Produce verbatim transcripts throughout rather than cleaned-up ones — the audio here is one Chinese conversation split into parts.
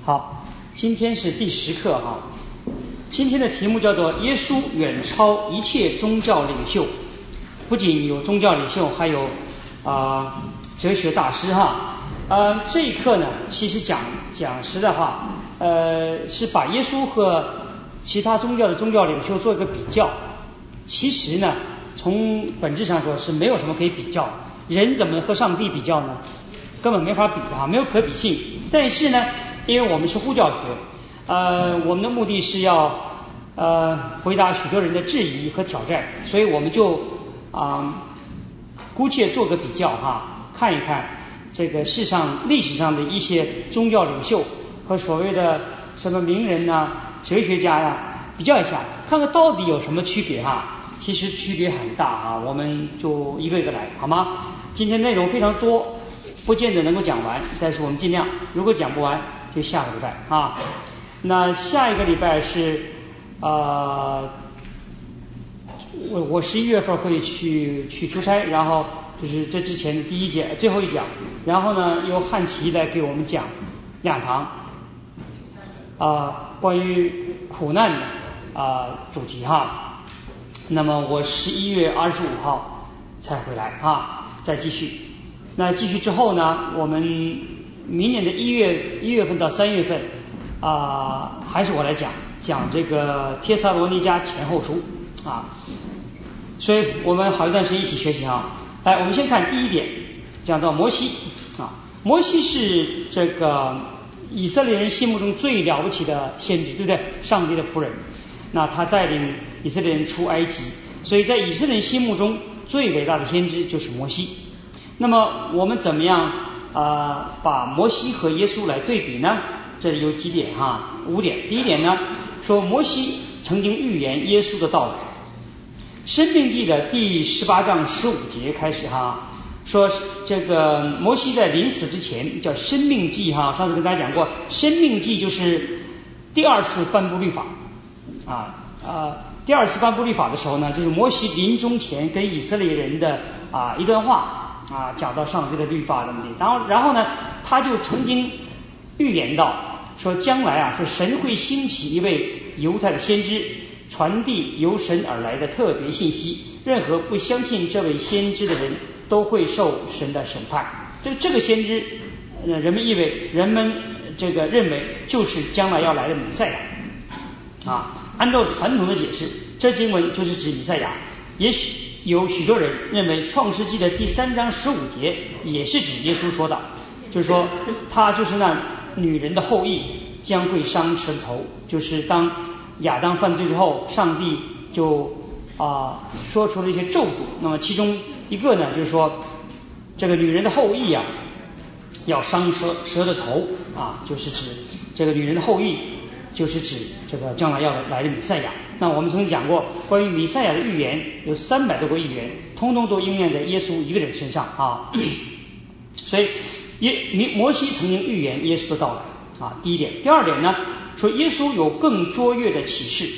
好，今天是第十课哈。今天的题目叫做耶稣远超一切宗教领袖，不仅有宗教领袖，还有啊、呃、哲学大师哈。呃，这一课呢，其实讲讲实在话，呃，是把耶稣和其他宗教的宗教领袖做一个比较。其实呢，从本质上说是没有什么可以比较，人怎么和上帝比较呢？根本没法比的，没有可比性。但是呢，因为我们是呼叫学，呃，我们的目的是要呃回答许多人的质疑和挑战，所以我们就啊、呃、姑且做个比较哈，看一看这个世上历史上的一些宗教领袖和所谓的什么名人呐、啊、哲学家呀、啊，比较一下，看看到底有什么区别哈。其实区别很大啊，我们就一个一个来好吗？今天内容非常多，不见得能够讲完，但是我们尽量，如果讲不完就下个礼拜啊。那下一个礼拜是呃，我我十一月份会去去出差，然后就是这之前的第一节最后一讲，然后呢由汉琦来给我们讲两堂啊、呃、关于苦难的啊、呃、主题哈。那么我十一月二十五号才回来啊，再继续。那继续之后呢，我们明年的一月一月份到三月份啊、呃，还是我来讲讲这个帖撒罗尼迦前后书啊。所以我们好一段时间一起学习啊。来，我们先看第一点，讲到摩西啊。摩西是这个以色列人心目中最了不起的先知，对不对？上帝的仆人。那他带领以色列人出埃及，所以在以色列人心目中最伟大的先知就是摩西。那么我们怎么样啊、呃、把摩西和耶稣来对比呢？这里有几点哈，五点。第一点呢，说摩西曾经预言耶稣的到来。申命记的第十八章十五节开始哈，说这个摩西在临死之前叫申命记哈，上次跟大家讲过，申命记就是第二次颁布律法。啊呃，第二次颁布律法的时候呢，就是摩西临终前跟以色列人的啊一段话啊，讲到上帝的律法等等。然后然后呢，他就曾经预言到说，将来啊，说神会兴起一位犹太的先知，传递由神而来的特别信息，任何不相信这位先知的人都会受神的审判。这这个先知，呃，人们以为人们这个认为就是将来要来的弥赛亚。啊，按照传统的解释，这经文就是指弥赛亚。也许有许多人认为创世纪的第三章十五节也是指耶稣说的，就是说他就是那女人的后裔，将会伤舌头。就是当亚当犯罪之后，上帝就啊、呃、说出了一些咒诅。那么其中一个呢，就是说这个女人的后裔啊要伤蛇蛇的头啊，就是指这个女人的后裔。就是指这个将来要来的弥赛亚。那我们曾经讲过，关于弥赛亚的预言有三百多个预言，通通都应验在耶稣一个人身上啊。所以耶摩西曾经预言耶稣的到来啊，第一点。第二点呢，说耶稣有更卓越的启示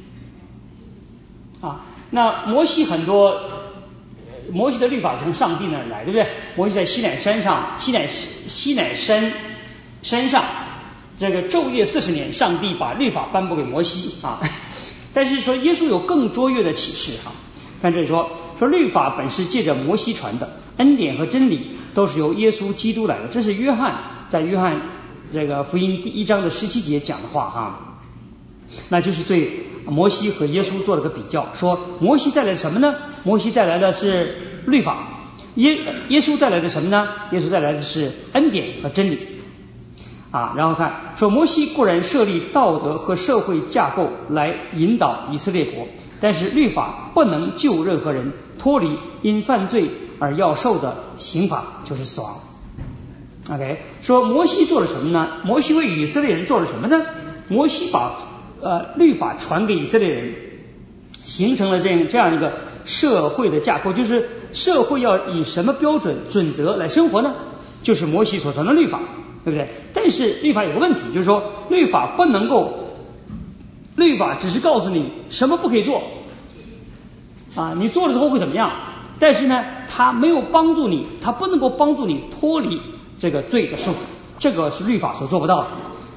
啊。那摩西很多，摩西的律法从上帝那儿来，对不对？摩西在西乃山上，西乃西乃山山上。这个昼夜四十年，上帝把律法颁布给摩西啊。但是说耶稣有更卓越的启示哈。看这里说，说律法本是借着摩西传的，恩典和真理都是由耶稣基督来的。这是约翰在约翰这个福音第一章的十七节讲的话哈。那就是对摩西和耶稣做了个比较，说摩西带来什么呢？摩西带来的是律法，耶耶稣带来的什么呢？耶稣带来的是恩典和真理。啊，然后看说摩西固然设立道德和社会架构来引导以色列国，但是律法不能救任何人脱离因犯罪而要受的刑罚，就是死亡。OK， 说摩西做了什么呢？摩西为以色列人做了什么呢？摩西把呃律法传给以色列人，形成了这样这样一个社会的架构，就是社会要以什么标准准则来生活呢？就是摩西所传的律法。对不对？但是律法有个问题，就是说律法不能够，律法只是告诉你什么不可以做啊，你做了之后会怎么样？但是呢，它没有帮助你，它不能够帮助你脱离这个罪的束缚，这个是律法所做不到的。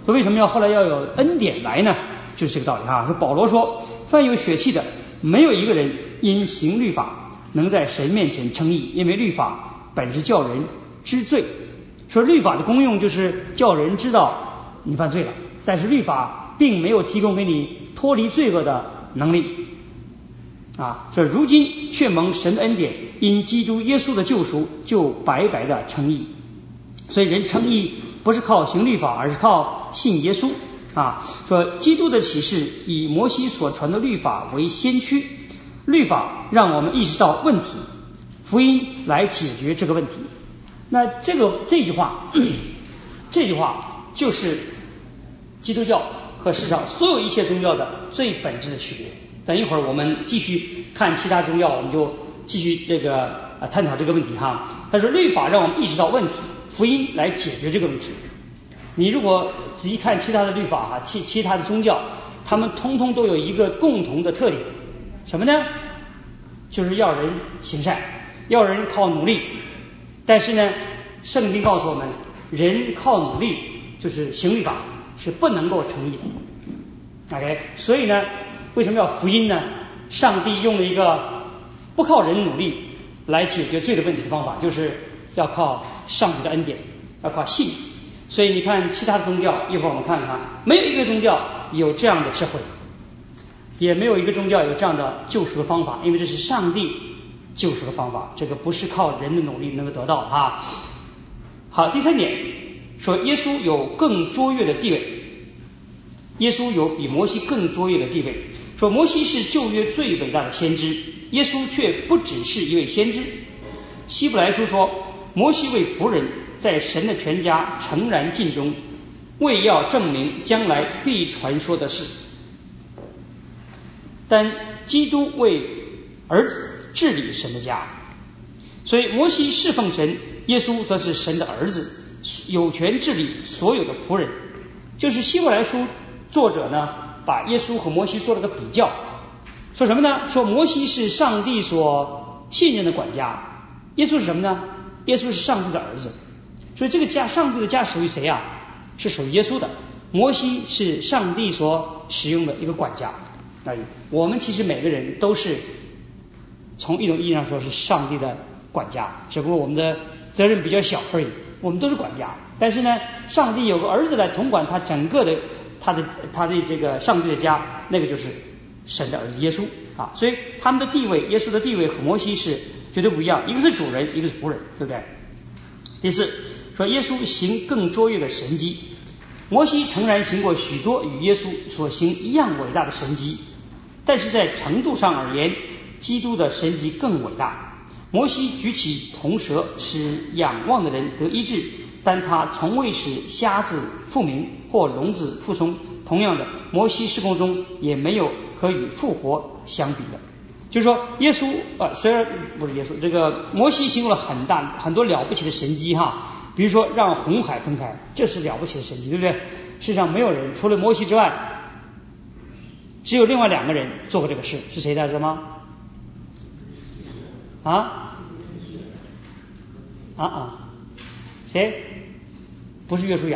说为什么要后来要有恩典来呢？就是这个道理哈。说保罗说，凡有血气的，没有一个人因行律法能在神面前称义，因为律法本是叫人知罪。说律法的功用就是叫人知道你犯罪了，但是律法并没有提供给你脱离罪恶的能力啊。说如今却蒙神的恩典，因基督耶稣的救赎，就白白的称义。所以人称义不是靠行律法，而是靠信耶稣啊。说基督的启示以摩西所传的律法为先驱，律法让我们意识到问题，福音来解决这个问题。那这个这句话这句话就是基督教和世上所有一切宗教的最本质的区别。等一会儿我们继续看其他宗教，我们就继续这个呃探讨这个问题哈。他说律法让我们意识到问题，福音来解决这个问题。你如果仔细看其他的律法哈，其其他的宗教，他们通通都有一个共同的特点，什么呢？就是要人行善，要人靠努力。但是呢，圣经告诉我们，人靠努力就是行律法是不能够成义的。OK， 所以呢，为什么要福音呢？上帝用了一个不靠人努力来解决罪的问题的方法，就是要靠上帝的恩典，要靠信。所以你看其他的宗教，一会儿我们看看，没有一个宗教有这样的智慧，也没有一个宗教有这样的救赎的方法，因为这是上帝救赎的方法，这个不是靠人的努力能够得到啊。好，第三点说耶稣有更卓越的地位，耶稣有比摩西更卓越的地位。说摩西是旧约最伟大的先知，耶稣却不只是一位先知。希伯来书说，摩西为仆人在神的全家诚然尽忠，为要证明将来必传说的事。但基督为儿子治理神的家，所以摩西侍奉神，耶稣则是神的儿子，有权治理所有的仆人。就是希伯来书作者呢，把耶稣和摩西做了个比较，说什么呢？说摩西是上帝所信任的管家，耶稣是什么呢？耶稣是上帝的儿子。所以这个家，上帝的家属于谁啊？是属于耶稣的。摩西是上帝所使用的一个管家。那我们其实每个人都是从一种意义上说是上帝的管家，只不过我们的责任比较小而已。我们都是管家，但是呢，上帝有个儿子来统管他整个的他的他的这个上帝的家，那个就是神的儿子耶稣啊。所以他们的地位，耶稣的地位和摩西是绝对不一样，一个是主人，一个是仆人，对不对？第四，说耶稣行更卓越的神迹。摩西诚然行过许多与耶稣所行一样伟大的神迹，但是在程度上而言，基督的神迹更伟大。摩西举起铜蛇，使仰望的人得医治，但他从未使瞎子复明或聋子复聪。同样的，摩西事工中也没有可与复活相比的。就是说，耶稣呃，虽然不是耶稣，这个摩西行了很大很多了不起的神迹哈，比如说让红海分开，这是了不起的神迹，对不对？世界上没有人除了摩西之外，只有另外两个人做过这个事，是谁大家知道吗？啊啊啊！谁？不是约书亚，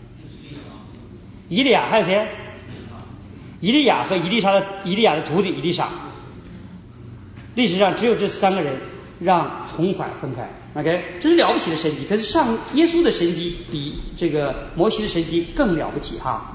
以利亚，还有谁？以利亚和以利沙的以利亚的徒弟以利沙。历史上只有这三个人让红海分开 ，OK， 这是了不起的神迹。可是上耶稣的神迹比这个摩西的神迹更了不起哈。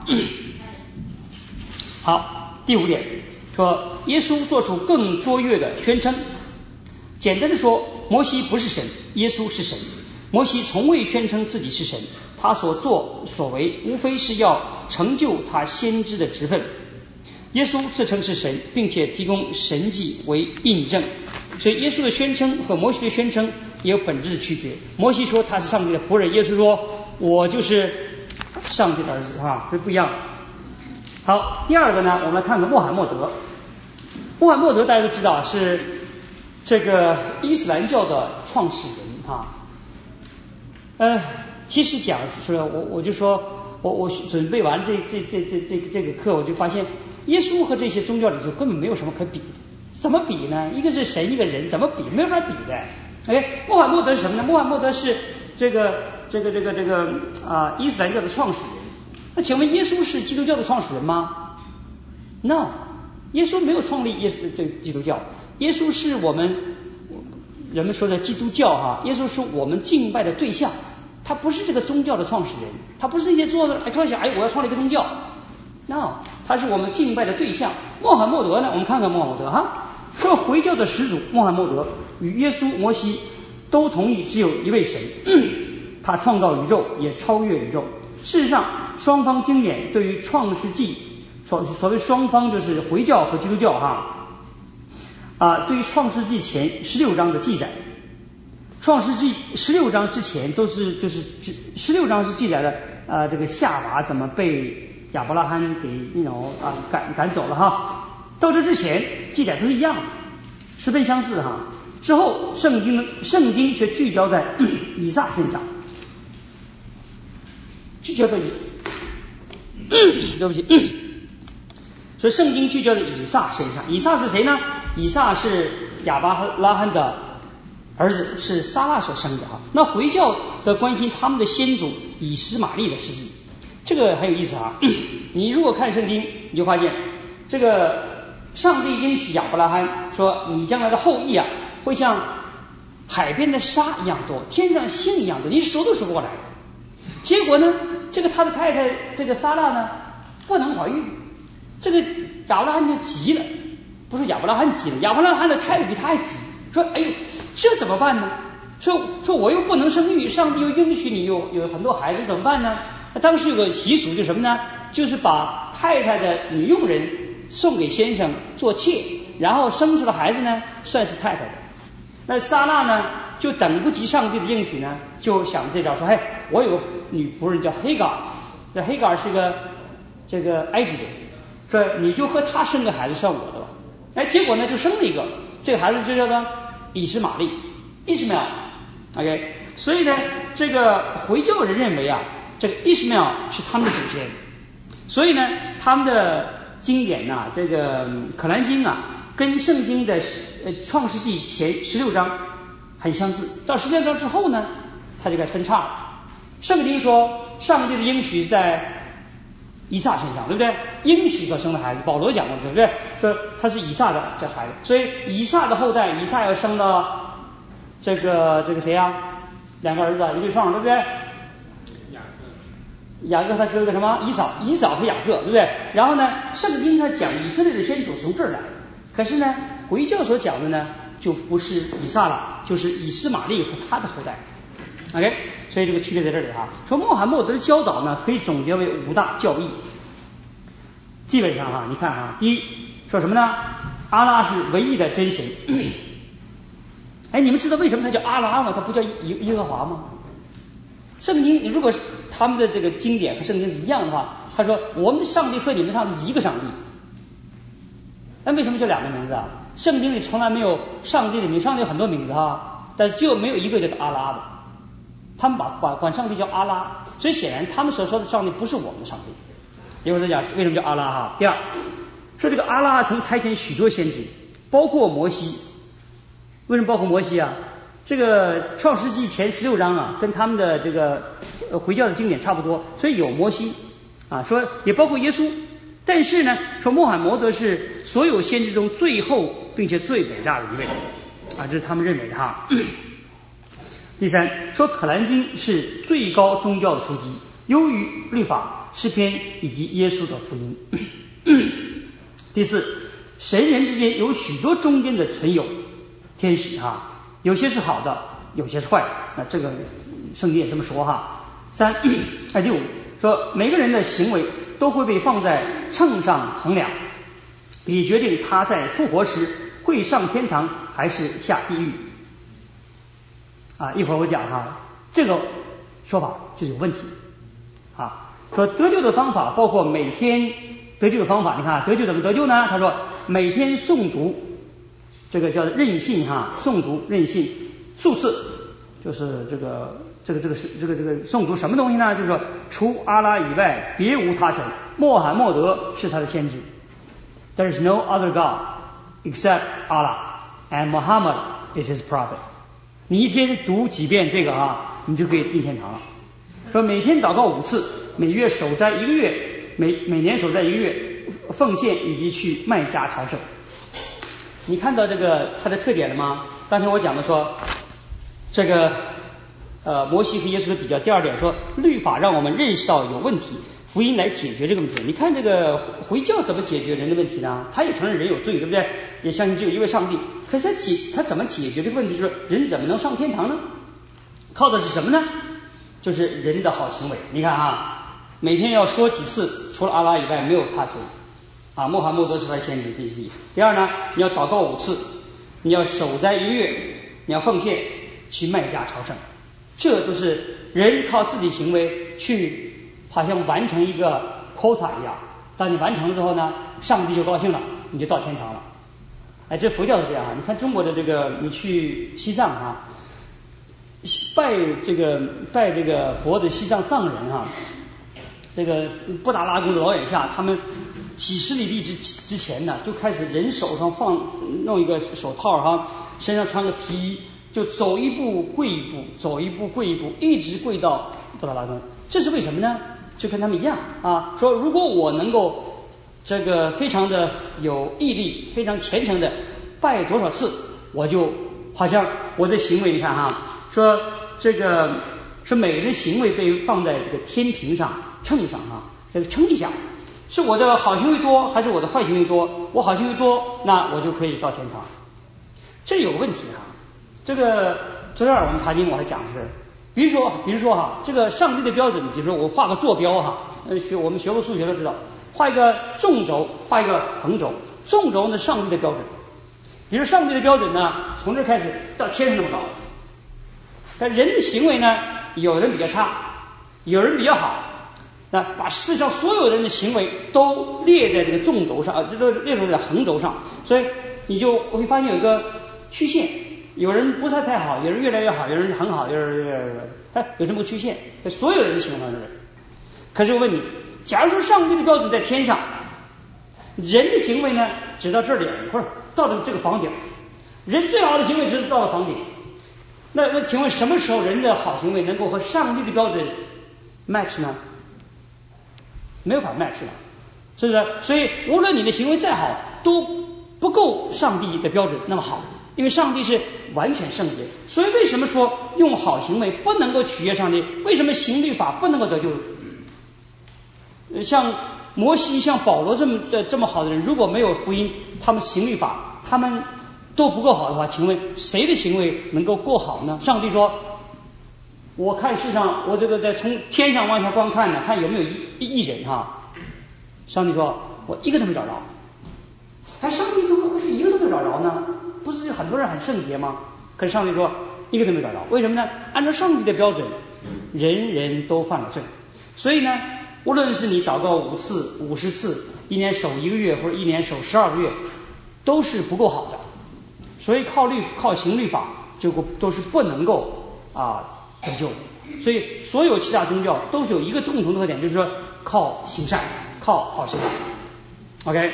好，第五点说耶稣做出更卓越的宣称。简单的说，摩西不是神，耶稣是神。摩西从未宣称自己是神，他所作所为无非是要成就他先知的职分。耶稣自称是神，并且提供神迹为印证，所以耶稣的宣称和摩西的宣称也有本质的区别。摩西说他是上帝的仆人，耶稣说我就是上帝的儿子啊，这不一样。好，第二个呢，我们来看看穆罕默德。穆罕默德大家都知道是这个伊斯兰教的创始人啊。呃，其实讲说，我我就说我我准备完这这这这这这个课，我就发现耶稣和这些宗教领袖根本没有什么可比的。怎么比呢？一个是神，一个人，怎么比？没有法比的。哎，穆罕默德是什么呢？穆罕默德是这个这个这个这个啊、呃、伊斯兰教的创始人。 那请问耶稣是基督教的创始人吗 ？No， 耶稣没有创立耶稣这基督教，耶稣是我们人们说的基督教哈，耶稣是我们敬拜的对象，他不是这个宗教的创始人，他不是那些坐着哎突然想哎我要创立一个宗教 ，No， 他是我们敬拜的对象。穆罕默德呢，我们看看穆罕默德哈，说回教的始祖穆罕默德与耶稣、摩西都同意只有一位神，他创造宇宙也超越宇宙。事实上，双方经典对于创世纪所所谓双方就是回教和基督教哈啊，对于创世纪前十六章的记载，创世纪十六章之前都是就是十六章是记载了啊这个夏娃怎么被亚伯拉罕给那种啊赶赶走了哈，到这之前记载都是一样的，十分相似哈。之后圣经圣经却聚焦在以撒身上，聚焦在以对不起，所以圣经聚焦在以撒身上。以撒是谁呢？以撒是亚伯拉罕的儿子，是撒拉所生的哈。那回教则关心他们的先祖以实玛利的事迹，这个很有意思啊。你如果看圣经，你就发现这个上帝应许亚伯拉罕说，你将来的后裔啊，会像海边的沙一样多，天上星一样多，你数都数不过来。结果呢，这个他的太太这个撒拉呢不能怀孕，这个亚伯拉罕就急了，不是亚伯拉罕急了，亚伯拉罕的太太比他还急，说哎呦这怎么办呢？说说我又不能生育，上帝又允许你有有很多孩子，怎么办呢？当时有个习俗就是什么呢？就是把太太的女佣人送给先生做妾，然后生出的孩子呢算是太太的。那撒拉呢就等不及上帝的应许呢，就想这招，说嘿，我有个女仆人叫黑嘎尔，这黑嘎尔是个这个埃及人，说你就和他生个孩子算我的吧。哎，结果呢就生了一个，这个孩子就叫做以实玛利 Ishmael OK， 所以呢这个回教人认为啊，这个 Ishmael 是他们的祖先，所以呢他们的经典呐、啊，这个可兰经啊跟圣经的呃创世纪前十六章很相似，到十六章之后呢他就该分叉了。圣经说上帝的应许是在以撒身上，对不对？应许所生的孩子，保罗讲过，对不对？说他是以撒的这孩子，所以以撒的后代，以撒要生到这个这个谁啊？两个儿子一对双，对不对？雅各他哥哥什么？以扫，以扫和雅各，对不对？然后呢，圣经他讲以色列的先祖从这儿来，可是呢，回教所讲的呢就不是以撒了，就是以实玛利和他的后代。OK， 所以这个区别在这里哈。说穆罕默德的教导呢，可以总结为五大教义。基本上哈，你看哈，第一说什么呢？阿拉是唯一的真神。哎，你们知道为什么他叫阿拉吗？他不叫耶耶和华吗？圣经如果是他们的这个经典和圣经是一样的话，他说我们的上帝和你们上帝是一个上帝。那为什么叫两个名字啊？圣经里从来没有上帝的名，上帝有很多名字哈，但是就没有一个叫做阿拉的。他们把把管上帝叫阿拉，所以显然他们所说的上帝不是我们的上帝。一会儿再讲为什么叫阿拉哈。第二，说这个阿拉曾差遣许多先知，包括摩西。为什么包括摩西啊？这个创世纪前十六章啊，跟他们的这个呃回教的经典差不多，所以有摩西啊，说也包括耶稣。但是呢，说穆罕默德是所有先知中最后并且最伟大的一位啊，这是他们认为的哈。第三，说可兰经是最高宗教的书籍，优于律法、诗篇以及耶稣的福音。第四，神人之间有许多中间的存有天使哈，有些是好的，有些是坏的，那这个圣经也这么说哈。三，哎第五，说每个人的行为都会被放在秤上衡量，以决定他在复活时会上天堂还是下地狱。啊，一会儿我讲哈，这个说法就有问题啊。说得救的方法包括每天得救的方法，你看得救怎么得救呢？他说每天诵读，这个叫任信哈，诵读任信数次，就是这个这个这个是这个这个诵读什么东西呢？就是说除阿拉以外别无他神，穆罕默德是他的先知。There is no other God except Allah, and Muhammad is his prophet. 你一天读几遍这个啊，你就可以进天堂了。说每天祷告五次， 每月守斋一个月，每每年守斋一个月，奉献以及去麦加朝圣。你看到这个它的特点了吗？刚才我讲的说，这个呃摩西和耶稣的比较，第二点说律法让我们认识到有问题，福音来解决这个问题。你看这个回教怎么解决人的问题呢？他也承认人有罪，对不对？也相信只有一位上帝。可是他解他怎么解决这个问题？就是人怎么能上天堂呢？靠的是什么呢？就是人的好行为。你看啊，每天要说几次，除了阿拉以外没有他谁啊。穆罕默德是他先知，第一。第二呢，你要祷告五次，你要守斋一个月，你要奉献，去麦加朝圣。这都是人靠自己行为去，好像完成一个 quota 一样。当你完成了之后呢，上帝就高兴了，你就到天堂了。哎，这佛教是这样啊。你看中国的这个，你去西藏啊，拜这个拜这个佛的西藏藏人啊，这个布达拉宫的老眼下，他们几十里地之之前呢，就开始人手上放弄一个手套哈，身上穿个皮衣，就走一步跪一步，走一步跪一步，一直跪到布达拉宫。这是为什么呢？就跟他们一样啊，说如果我能够这个非常的有毅力，非常虔诚的拜多少次，我就好像我的行为，你看哈，说这个说每个人行为被放在这个天平上秤上啊，这个称一下，是我的好行为多还是我的坏行为多？我好行为多，那我就可以到天堂。这有个问题啊，这个昨天我们查经我还讲的是，比如说比如说哈，这个上帝的标准，比如说我画个坐标哈，学我们学过数学都知道。画一个纵轴，画一个横轴。纵轴呢，上帝的标准。比如上帝的标准呢，从这开始到天上那么高。但人的行为呢，有人比较差，有人比较好。那把世上所有人的行为都列在这个纵轴上，啊，这都列出在横轴上。所以你就会发现有一个曲线，有人不是太好，有人越来越好，有人很好，有人越来越……哎，有这么个曲线，所有人的行为上是。可是我问你。假如说上帝的标准在天上，人的行为呢只到这里，或者到了这个房顶，人最好的行为是到了房顶。那那请问什么时候人的好行为能够和上帝的标准 match 呢？没有法 match 了，是不是？所以无论你的行为再好，都不够上帝的标准那么好，因为上帝是完全圣洁。所以为什么说用好行为不能够取悦上帝？为什么行律法不能够得救？像摩西、像保罗这么这这么好的人，如果没有福音，他们行律法，他们都不够好的话，请问谁的行为能够够好呢？上帝说：“我看世上，我这个在从天上往下观看呢，看有没有一一人哈。”上帝说：“我一个都没找着。”哎，上帝怎么会是一个都没找着呢？不是很多人很圣洁吗？可是上帝说一个都没找着，为什么呢？按照上帝的标准，人人都犯了罪，所以呢。无论是你祷告五次、五十次，一年守一个月，或者一年守十二个月，都是不够好的。所以靠律、靠行律法，就都是不能够啊得救的。所以所有其他宗教都是有一个共同的特点，就是说靠行善，靠好行为。OK，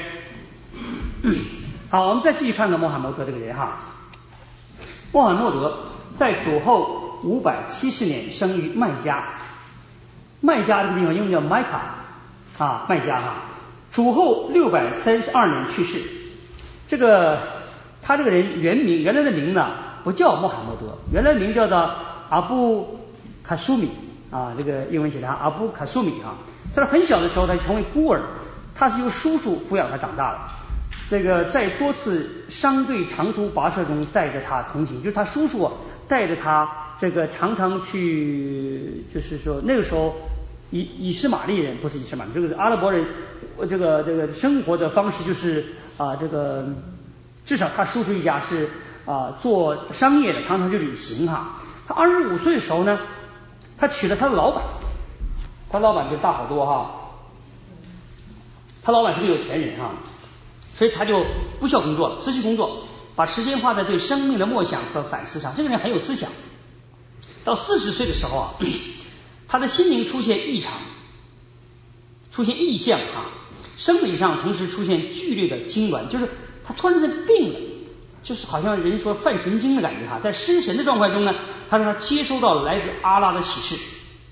好，我们再继续看看穆罕默德这个人哈。穆罕默德在主后五百七十年生于麦加。麦加这个地方英文叫麦卡啊，麦加哈，主后六百三十二年去世。这个他这个人原名原来的名呢不叫穆罕默德，原来名叫做阿布卡舒米啊，这个英文写的阿布卡舒米啊。在很小的时候他就成为孤儿，他是由叔叔抚养他长大的。这个在多次商队长途跋涉中带着他同行，就是他叔叔带着他这个常常去，就是说那个时候。以以斯玛利人不是以斯玛利，这个是阿拉伯人，这个这个生活的方式就是啊，这个至少他叔叔一家是啊做商业的，常常去旅行哈。他二十五岁的时候呢，他娶了他的老板，他老板就大好多哈，他老板是个有钱人哈，所以他就不需要工作了，辞去工作，把时间花在对生命的默想和反思上。这个人很有思想。到四十岁的时候啊。他的心灵出现异常，出现异象啊，生理上同时出现剧烈的痉挛，就是他突然间病了，就是好像人说犯神经的感觉哈。在失神的状态中呢，他说他接收到了来自阿拉的启示，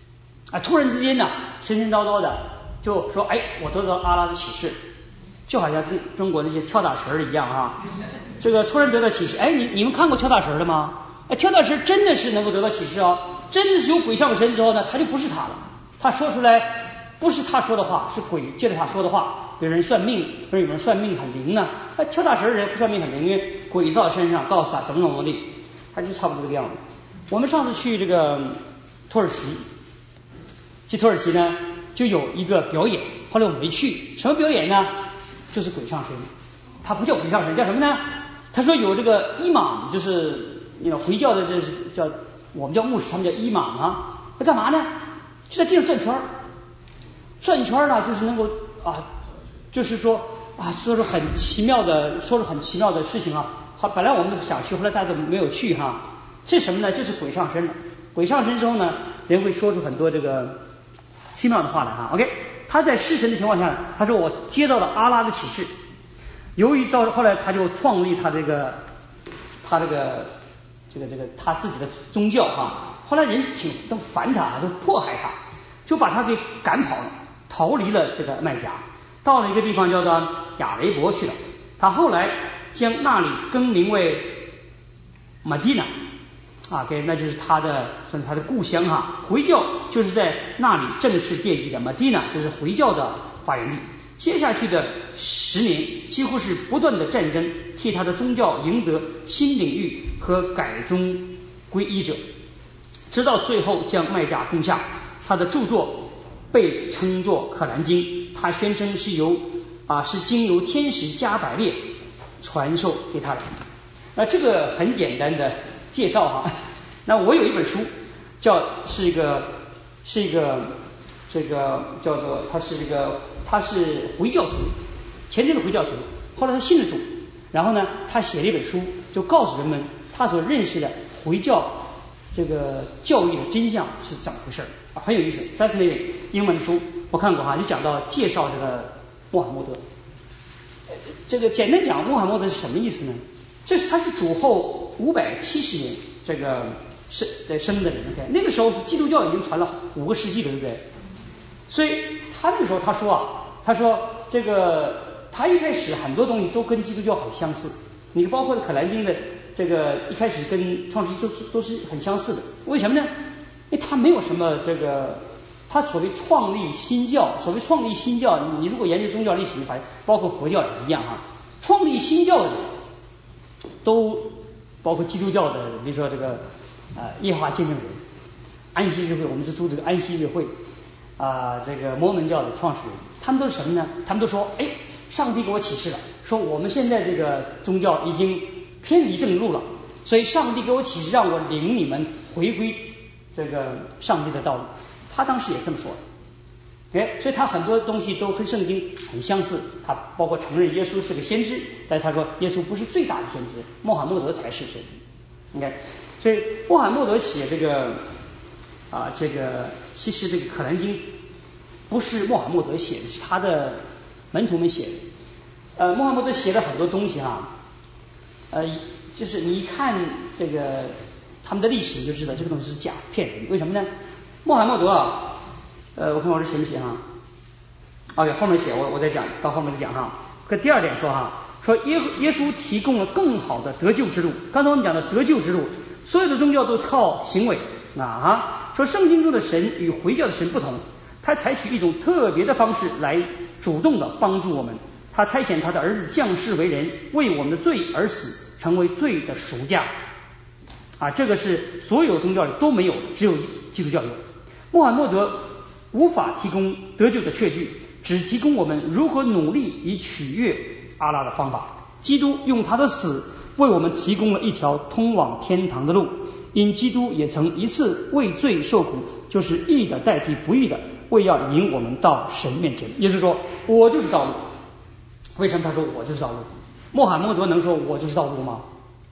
啊，突然之间呢，神神叨叨的就说，哎，我得到阿拉的启示，就好像中中国那些跳大神一样啊，这个突然得到启示，哎，你你们看过跳大神的吗？哎，跳大神真的是能够得到启示哦，真的是有鬼上身之后呢，他就不是他了，他说出来不是他说的话，是鬼借着他说的话。有人算命，说有人算命很灵呢，他跳大神的人不算命很灵，因为鬼到身上告诉他怎么怎么地，他就差不多这个样子。我们上次去这个土耳其，去土耳其呢就有一个表演，后来我没去，什么表演呢？就是鬼上身，他不叫鬼上身，叫什么呢？他说有这个伊玛，就是那个回教的，这是叫我们叫牧师，他们叫伊玛啊。他干嘛呢？就在地上转圈儿，转圈儿呢，就是能够啊，就是说啊，说出很奇妙的，说出很奇妙的事情啊。好，本来我们想去，后来大家都没有去哈。这什么呢？就是鬼上身了。鬼上身之后呢，人会说出很多这个奇妙的话来哈。OK， 他在失神的情况下，他说我接到了阿拉的启示。由于到后来他就创立他这个他这个这个这个他自己的宗教哈，后来人挺都烦他，都迫害他，就把他给赶跑了，逃离了这个麦加，到了一个地方叫做亚雷伯去了。他后来将那里更名为马蒂娜啊，给那就是他的算是他的故乡哈。回教就是在那里正式奠基的，马蒂娜就是回教的发源地。接下去的十年几乎是不断的战争，替他的宗教赢得新领域和改宗归依者，直到最后将麦加攻下。他的著作被称作《可兰经》，他宣称是由啊是经由天使加百列传授给他的。那这个很简单的介绍哈。那我有一本书叫是一个是一个这个叫做他是这个他是回教徒，虔诚的回教徒，后来他信了主，然后呢他写了一本书，就告诉人们他所认识的回教这个教育的真相是怎么回事啊，很有意思。但是那个英文书我看过哈，就讲到介绍这个穆罕默德。这个简单讲，穆罕默德是什么意思呢？这是他是主后五百七十年这个生的生的人，那个时候是基督教已经传了五个世纪了，对不对？所以他那个时候他说啊，他说这个他一开始很多东西都跟基督教很相似，你包括《可兰经》的这个一开始跟创世纪都是都是很相似的。为什么呢？因为他没有什么这个，他所谓创立新教，所谓创立新教，你如果研究宗教历史，你发现包括佛教也是一样哈，创立新教的人都包括基督教的，比如说这个呃耶和华见证人、安息日会，我们就住这个安息日会。啊、呃，这个摩门教的创始人，他们都是什么呢？他们都说，哎，上帝给我启示了，说我们现在这个宗教已经偏离正路了，所以上帝给我启示，让我领你们回归这个上帝的道路。他当时也这么说的，哎，所以他很多东西都跟圣经很相似。他包括承认耶稣是个先知，但是他说耶稣不是最大的先知，穆罕默德才是先知。你看，所以穆罕默德写这个。啊，这个其实这个《可兰经》不是穆罕默德写的，是他的门徒们写的。呃，穆罕默德写了很多东西哈，呃，就是你一看这个他们的历史，你就知道这个东西是假骗人。为什么呢？穆罕默德啊，呃，我看我这写没写哈？哦，对，后面写，我我再讲，到后面再讲哈。可第二点说哈，说耶耶稣提供了更好的得救之路。刚才我们讲的得救之路，所有的宗教都靠行为啊。说圣经中的神与回教的神不同，他采取一种特别的方式来主动的帮助我们。他差遣他的儿子降世为人，为我们的罪而死，成为罪的赎价。啊，这个是所有宗教里都没有的，只有基督教有。穆罕默德无法提供得救的确据，只提供我们如何努力以取悦阿拉的方法。基督用他的死为我们提供了一条通往天堂的路。因基督也曾一次为罪受苦，就是义的代替不义的，为要引我们到神面前。也就是说，我就是道路。为什么他说我就是道路？穆罕默德能说我就是道路吗？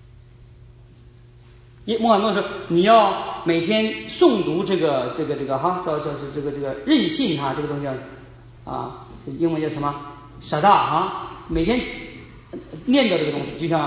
穆罕默德说你要每天诵读这个这个这个哈，叫叫是这个这个任信哈，这个东西啊，英文叫什么？傻大啊，每天念叨这个东西，就像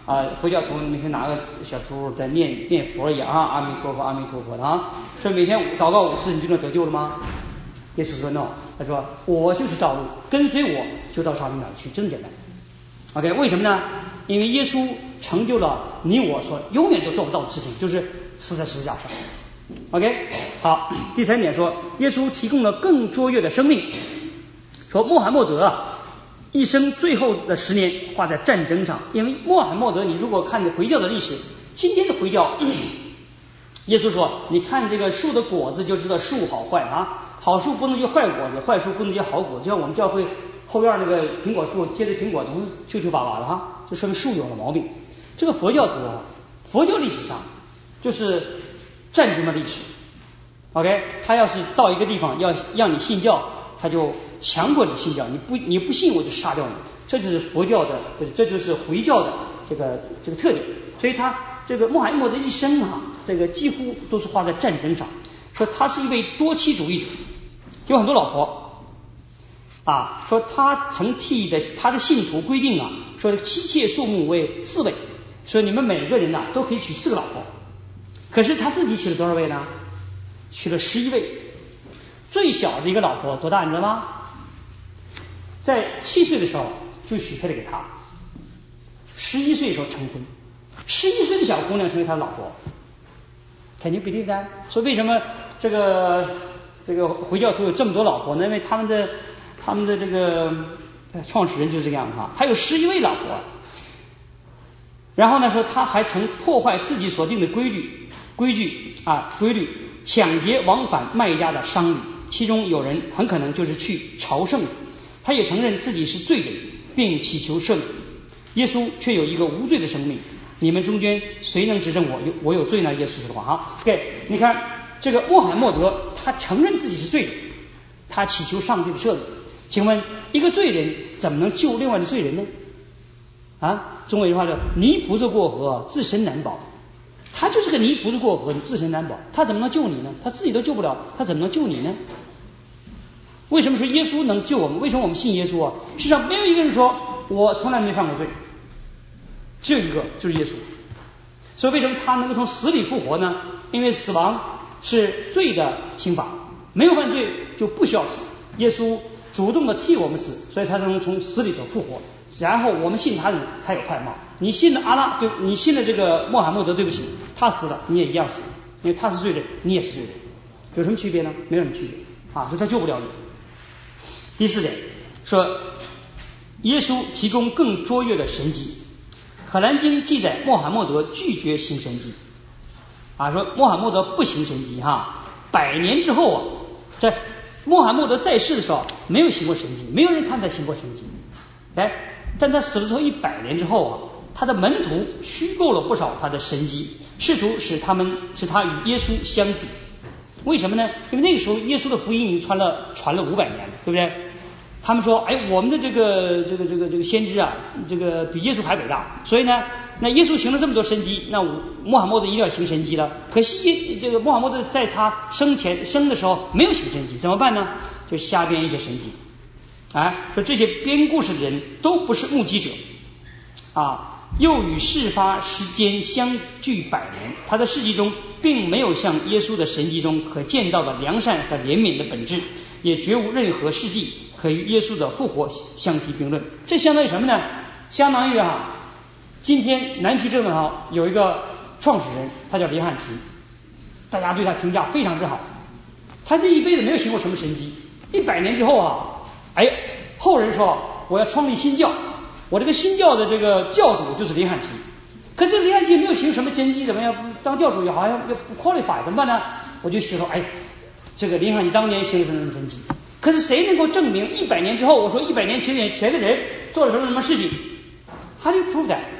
啊，佛教徒每天拿个小珠在念念佛一样啊，阿弥陀佛，阿弥陀佛的啊。说每天祷告五次，你就能得救了吗？耶稣说 no， 他说我就是道路，跟随我就到上帝那儿去，真简单。OK， 为什么呢？因为耶稣成就了你我所永远都做不到的事情，就是死在十字架上。OK， 好，第三点说，耶稣提供了更卓越的生命。说穆罕默德啊，一生最后的十年花在战争上，因为穆罕默德，你如果看回教的历史，今天的回教，耶稣说，你看这个树的果子就知道树好坏啊，好树不能结坏果子，坏树不能结好果子，就像我们教会后院那个苹果树结的苹果总是皱皱巴巴的哈，就说明树有了毛病。这个佛教徒啊，佛教历史上就是战争的历史。OK， 他要是到一个地方要让你信教，他就强迫你信教，你不你不信我就杀掉你，这就是佛教的，这就是回教的这个这个特点。所以他这个穆罕默德一生啊，这个几乎都是花在战争上。说他是一位多妻主义者，有很多老婆啊。说他曾替的他的信徒规定啊，说妻妾数目为四位，说你们每个人呐、啊、都可以娶四个老婆。可是他自己娶了多少位呢？娶了十一位。最小的一个老婆多大你知道吗？在七岁的时候就许配了给他，十一岁的时候成婚，十一岁的小姑娘成为他的老婆。Can you believe that？ 说为什么这个这个回教徒有这么多老婆呢？因为他们的他们的这个创始人就是这个样子哈，他有十一位老婆。然后呢说他还曾破坏自己所定的规律规矩啊规律，抢劫往返卖家的商旅，其中有人很可能就是去朝圣。他也承认自己是罪人，并祈求赦免。耶稣却有一个无罪的生命，你们中间谁能指证我有我有罪呢？耶稣说的话哈。OK， 你看这个穆罕默德，他承认自己是罪人，他祈求上帝的赦免。请问一个罪人怎么能救另外的罪人呢？啊，中国有句话叫泥菩萨过河，自身难保。他就是个泥菩萨过河，自身难保，他怎么能救你呢？他自己都救不了，他怎么能救你呢？为什么说耶稣能救我们？为什么我们信耶稣啊？世上没有一个人说我从来没犯过罪，只有一个，就是耶稣。所以为什么他能够从死里复活呢？因为死亡是罪的刑罚，没有犯罪就不需要死。耶稣主动的替我们死，所以他才能从死里头复活。然后我们信他人才有快貌。你信了阿拉，对，你信了这个穆罕默德，对不起，他死了你也一样死，因为他是罪人，你也是罪人，有什么区别呢？没有什么区别啊，所以他救不了你。第四点说，耶稣提供更卓越的神迹。可兰经记载穆罕默德拒绝行神迹啊，说穆罕默德不行神迹哈。百年之后啊，在穆罕默德在世的时候没有行过神迹，没有人看他行过神迹。哎，但他死了之后一百年之后啊，他的门徒虚构了不少他的神迹，试图使他们使他与耶稣相比。为什么呢？因为那个时候耶稣的福音已经传了传了五百年了，对不对？他们说，哎，我们的这个这个这个这个先知啊，这个比耶稣还伟大，所以呢，那耶稣行了这么多神迹，那穆罕默德一定要行神迹了。可惜这个穆罕默德在他生前生的时候没有行神迹，怎么办呢？就瞎编一些神迹。啊，说这些编故事的人都不是目击者啊，又与事发时间相距百年，他的事迹中并没有像耶稣的神迹中可见到的良善和怜悯的本质，也绝无任何事迹可与耶稣的复活相提并论。这相当于什么呢？相当于啊，今天南区正文号有一个创始人，他叫林汉奇，大家对他评价非常之好。他这一辈子没有行过什么神迹，一百年之后啊，哎，后人说我要创立新教，我这个新教的这个教主就是林汉奇。可是林汉奇没有行什么神迹，怎么样当教主也好像要不 qualify， 怎么办呢？我就学说，哎，这个林汉奇当年行了什么什么神迹。可是谁能够证明一百年之后，我说一百年前前的人做了什么什么事情？ How do you prove that？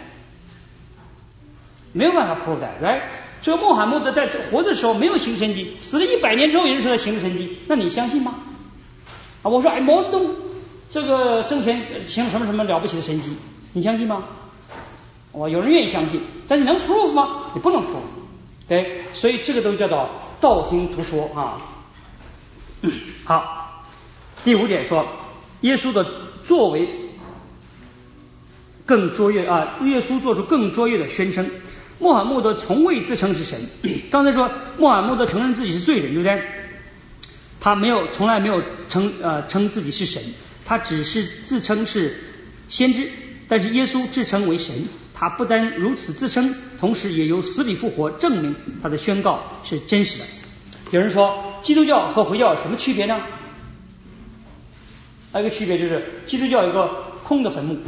没有办法 prove that，right？ 这个穆罕默德在活的时候没有行神迹，死了一百年之后有人说他行了神迹，那你相信吗？啊，我说哎，毛泽东这个生前行了什么什么了不起的神迹，你相信吗？我有人愿意相信，但是能 prove 吗？你不能 prove， 对，所以这个都叫做道听途说啊。嗯、好，第五点说，耶稣的作为更卓越啊，耶稣做出更卓越的宣称。穆罕默德从未自称是神。刚才说穆罕默德承认自己是罪人，对不对？他没有，从来没有称呃称自己是神，他只是自称是先知。但是耶稣自称为神，他不单如此自称，同时也由死里复活证明他的宣告是真实的。有人说基督教和回教有什么区别呢？还有一个区别就是基督教有一个空的坟墓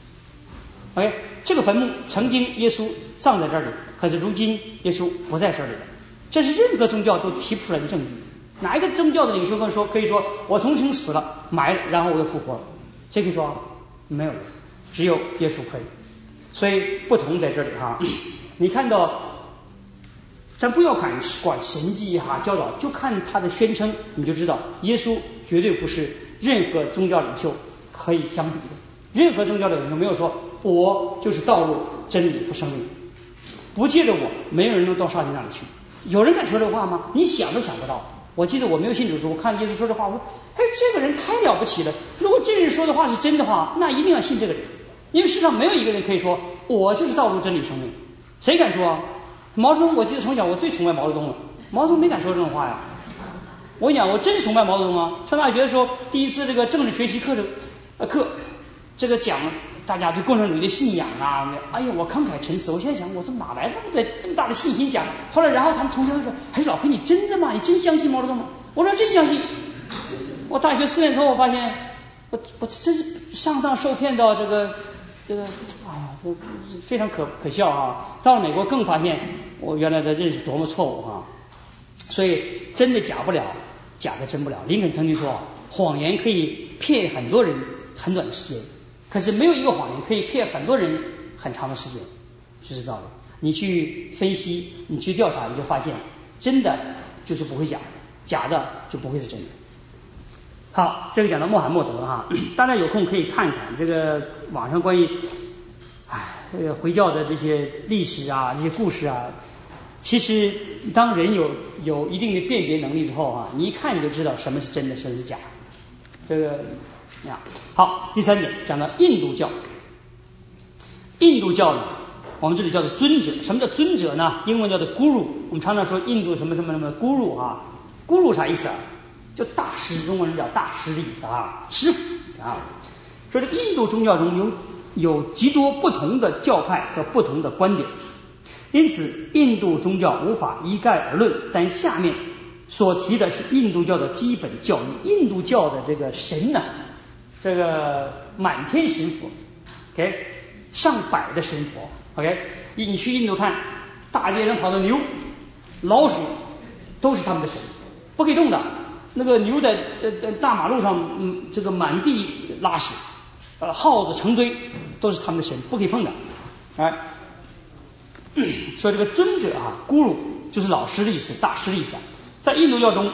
，OK， 这个坟墓曾经耶稣葬在这里，可是如今耶稣不在这里了。这是任何宗教都提不出来的证据。哪一个宗教的领袖跟说可以说我从前死了埋了，然后我又复活了？谁可以说？没有人，只有耶稣可以。所以不同在这里哈。你看到，咱不要看管神迹哈教导，就看他的宣称，你就知道耶稣绝对不是任何宗教领袖可以相比的。任何宗教的领袖没有说我就是道路、真理和生命，不借着我，没有人能到上帝那里去。有人敢说这话吗？你想都想不到。我记得我没有信主时，我看耶稣说这话，我说哎，这个人太了不起了。如果这人说的话是真的话，那一定要信这个人，因为世上没有一个人可以说我就是道路、真理、生命。谁敢说啊？毛泽东，我记得从小我最崇拜毛泽东了，毛泽东没敢说这种话呀。我跟你讲，我真崇拜毛泽东啊！上大学的时候，第一次这个政治学习课程呃课，这个讲大家对共产主义的信仰啊，哎呀，我慷慨陈词。我现在想，我这哪来那么的这么大的信心讲？后来，然后他们同学说：“哎，老裴，你真的吗？你真相信毛泽东吗？”我说：“真相信。”我大学四年之后，我发现我我真是上当受骗到这个这个，哎呀，这非常可可笑啊！到了美国更发现我原来的认识多么错误啊！所以真的假不了，假的真不了。林肯曾经说，谎言可以骗很多人很短的时间。可是没有一个谎言可以骗很多人很长的时间，是这道理。你去分析，你去调查，你就发现真的就是不会假的，假的就不会是真的。好，这个讲到穆罕默德哈，大家有空可以看看这个网上关于唉这个回教的这些历史啊，这些故事啊。其实当人有有一定的辨别能力之后啊，你一看你就知道什么是真的，什么是假的。这个。好，第三点讲到印度教。印度教呢，我们这里叫做尊者。什么叫尊者呢？英文叫做 guru。我们常常说印度什么什么什么 guru 啊 ，guru 啥意思啊？就大师，中国人叫大师的意思啊，师傅啊。说这个印度宗教中有有极多不同的教派和不同的观点，因此印度宗教无法一概而论。但下面所提的是印度教的基本教义。印度教的这个神呢？这个满天神佛 ，OK， 上百的神佛 ，OK， 你去印度看，大街上跑的牛、老鼠都是他们的神，不可以动的。那个牛在呃大马路上，嗯，这个满地拉屎，呃，耗子成堆，都是他们的神，不可以碰的。哎，说这个尊者啊，咕噜就是老师的意思，大师的意思，在印度教中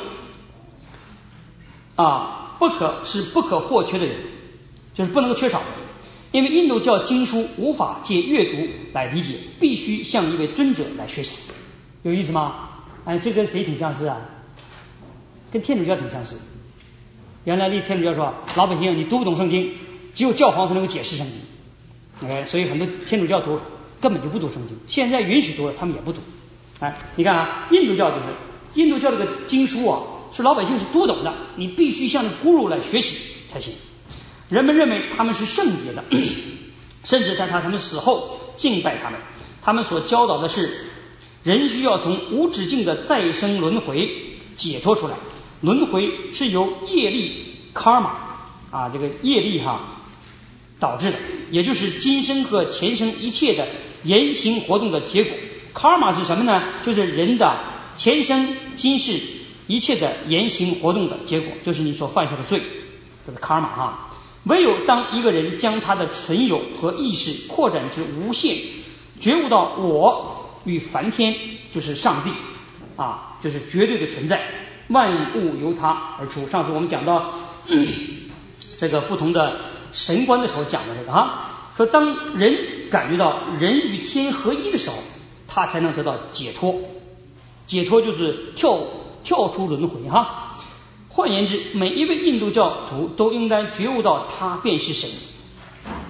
啊。不可是不可或缺的人，就是不能够缺少的。因为印度教经书无法借阅读来理解，必须向一位尊者来学习。有意思吗？哎，这跟谁挺相似啊？跟天主教挺相似。原来天主教说，老百姓你读不懂圣经，只有教皇才能够解释圣经。OK， 所以很多天主教徒根本就不读圣经。现在允许读了，他们也不读。哎，你看啊，印度教就是印度教这个经书啊。是老百姓是读懂的，你必须向咕噜来学习才行。人们认为他们是圣洁的，甚至在他们死后敬拜他们。他们所教导的是，人需要从无止境的再生轮回解脱出来。轮回是由业力 karma 啊，这个业力哈导致的，也就是今生和前生一切的言行活动的结果。karma 是什么呢？就是人的前生今世一切的言行活动的结果，就是你所犯下的罪，这是 karma 哈。唯有当一个人将他的存有和意识扩展至无限，觉悟到我与梵天就是上帝啊，就是绝对的存在，万物由他而出。上次我们讲到、嗯、这个不同的神观的时候讲的这个啊，说当人感觉到人与天合一的时候，他才能得到解脱。解脱就是跳跳出轮回哈。换言之，每一位印度教徒都应该觉悟到他便是神。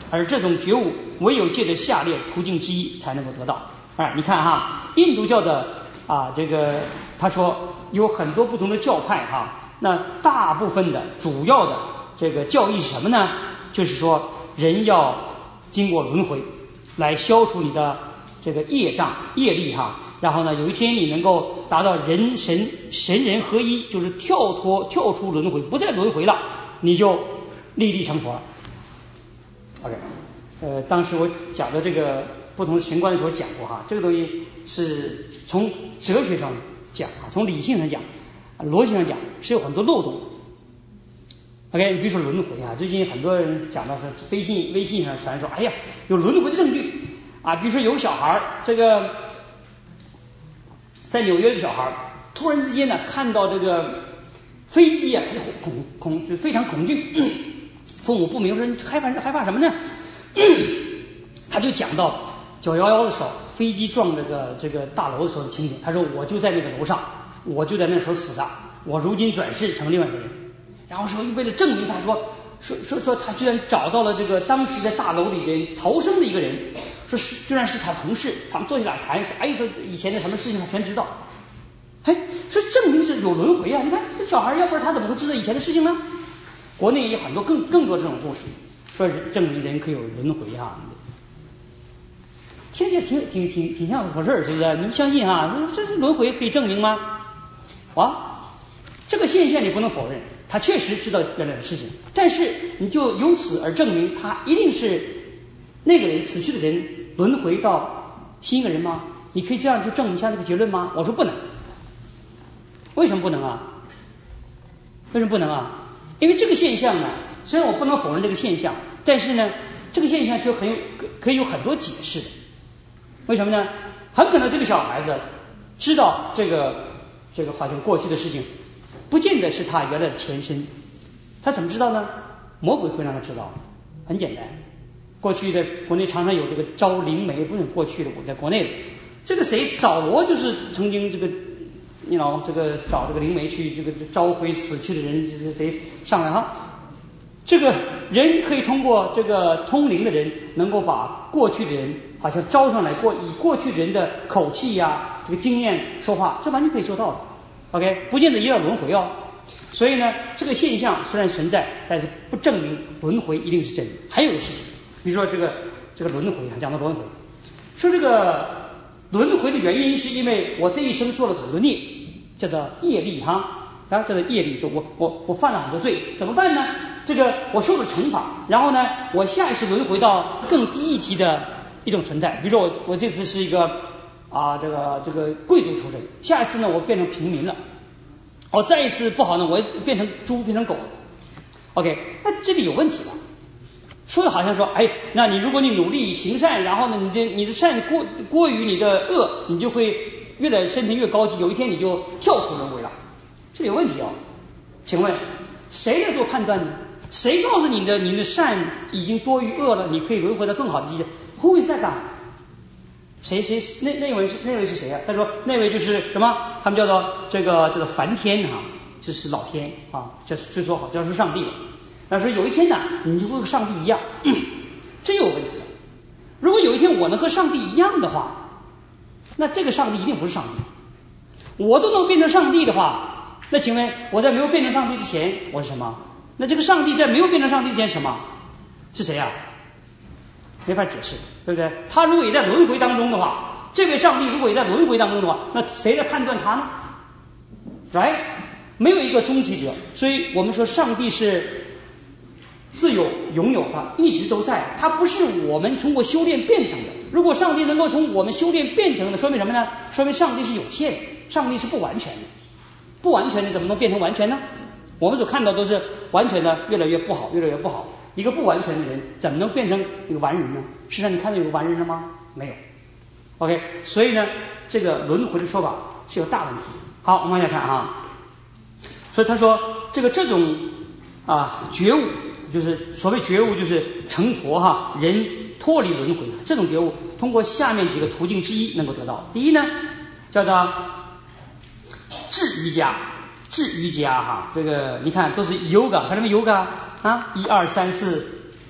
而这种觉悟唯有借着下列途径之一才能够得到。啊，你看哈，印度教的啊这个他说有很多不同的教派哈，那大部分的主要的这个教义是什么呢？就是说人要经过轮回来消除你的这个业障业力哈，然后呢有一天你能够达到人神神人合一，就是跳脱跳出轮回，不再轮回了，你就立地成佛了。OK， 呃，当时我讲的这个不同神观的时候讲过哈，这个东西是从哲学上讲啊，从理性上讲，逻辑上讲是有很多漏洞。OK， 你比如说轮回啊，最近很多人讲到是微信微信上传说，哎呀，有轮回的证据啊，比如说有个小孩这个在纽约的小孩突然之间呢看到这个飞机啊，他就恐恐就非常恐惧，父母不明说害怕害怕什么呢？他就讲到九一一的时候，飞机撞这个这个大楼的时候的情景。他说我就在那个楼上，我就在那时候死的，我如今转世成另外一个人。然后说为了证明，他说说说说他居然找到了这个当时在大楼里边逃生的一个人，说是居然是他同事，他们坐下来谈，说哎说以前的什么事情他全知道。哎，说证明是有轮回啊！你看这个小孩，要不然他怎么会知道以前的事情呢？国内也有很多更更多这种故事，说是证明人可以有轮回啊。听起来挺挺挺挺像回事儿，是不是？你们相信啊？这是轮回可以证明吗？啊，这个现象你不能否认，他确实知道原来的事情，但是你就由此而证明他一定是那个人死去的人轮回到新一个人吗？你可以这样去证明一下这个结论吗？我说不能。为什么不能啊？为什么不能啊？因为这个现象呢，虽然我不能否认这个现象，但是呢，这个现象却很有可以有很多解释的。为什么呢？很可能这个小孩子知道这个这个好像过去的事情，不见得是他原来的前身。他怎么知道呢？魔鬼会让他知道。很简单，过去的国内常常有这个招灵媒，不是过去的，我在国内的这个谁扫罗就是曾经这个。你老这个找这个灵媒去这个召回死去的人，这是谁上来哈？这个人可以通过这个通灵的人，能够把过去的人好像招上来，过以过去人的口气呀、啊、这个经验说话，这完全可以做到的。OK， 不见得一定要轮回哦。所以呢，这个现象虽然存在，但是不证明轮回一定是真的。还有个事情，比如说这个这个轮回，讲到轮回，说这个轮回的原因是因为我这一生做了很多孽。叫做业力哈，啊，叫做业力，说我我我犯了很多罪，怎么办呢？这个我受了惩罚，然后呢，我下一次轮回到更低一级的一种存在，比如说我我这次是一个啊这个这个贵族出身，下一次呢我变成平民了，我再一次不好呢，我变成猪变成狗 ，OK， 那这里有问题了。说的好像说，哎，那你如果你努力行善，然后呢，你的你的善过过于你的恶，你就会。越来身体越高级，有一天你就跳出轮回了，这有问题哦。请问谁来做判断呢？谁告诉你的你的善已经多于恶了，你可以轮回到更好的境界 ？Who is that guy？ 谁谁那那位是那位是谁啊？他说那位就是什么？他们叫做这个叫做梵天啊，就是老天啊，这是说好，这是上帝了。那说有一天呢，你就会和上帝一样，这有问题了。如果有一天我能和上帝一样的话。那这个上帝一定不是上帝，我都能变成上帝的话，那请问我在没有变成上帝之前我是什么？那这个上帝在没有变成上帝之前是什么？是谁啊？没法解释，对不对？他如果也在轮回当中的话，这位上帝如果也在轮回当中的话，那谁在判断他呢？来，没有一个终极者，所以我们说上帝是自有拥有的，一直都在，它不是我们通过修炼变成的。如果上帝能够从我们修炼变成的，说明什么呢？说明上帝是有限的，上帝是不完全的。不完全的怎么能变成完全呢？我们所看到都是完全的越来越不好，越来越不好。一个不完全的人怎么能变成一个完人呢？实际上你看到有个完人了吗？没有。OK， 所以呢，这个轮回的说法是有大问题。好，我们往下看啊。所以他说这个这种啊觉悟，就是所谓觉悟，就是成佛哈，人脱离轮回，这种觉悟通过下面几个途径之一能够得到。第一呢，叫做智瑜伽，智瑜伽哈，这个你看都是 yoga， 看到没 yoga 啊，一二三四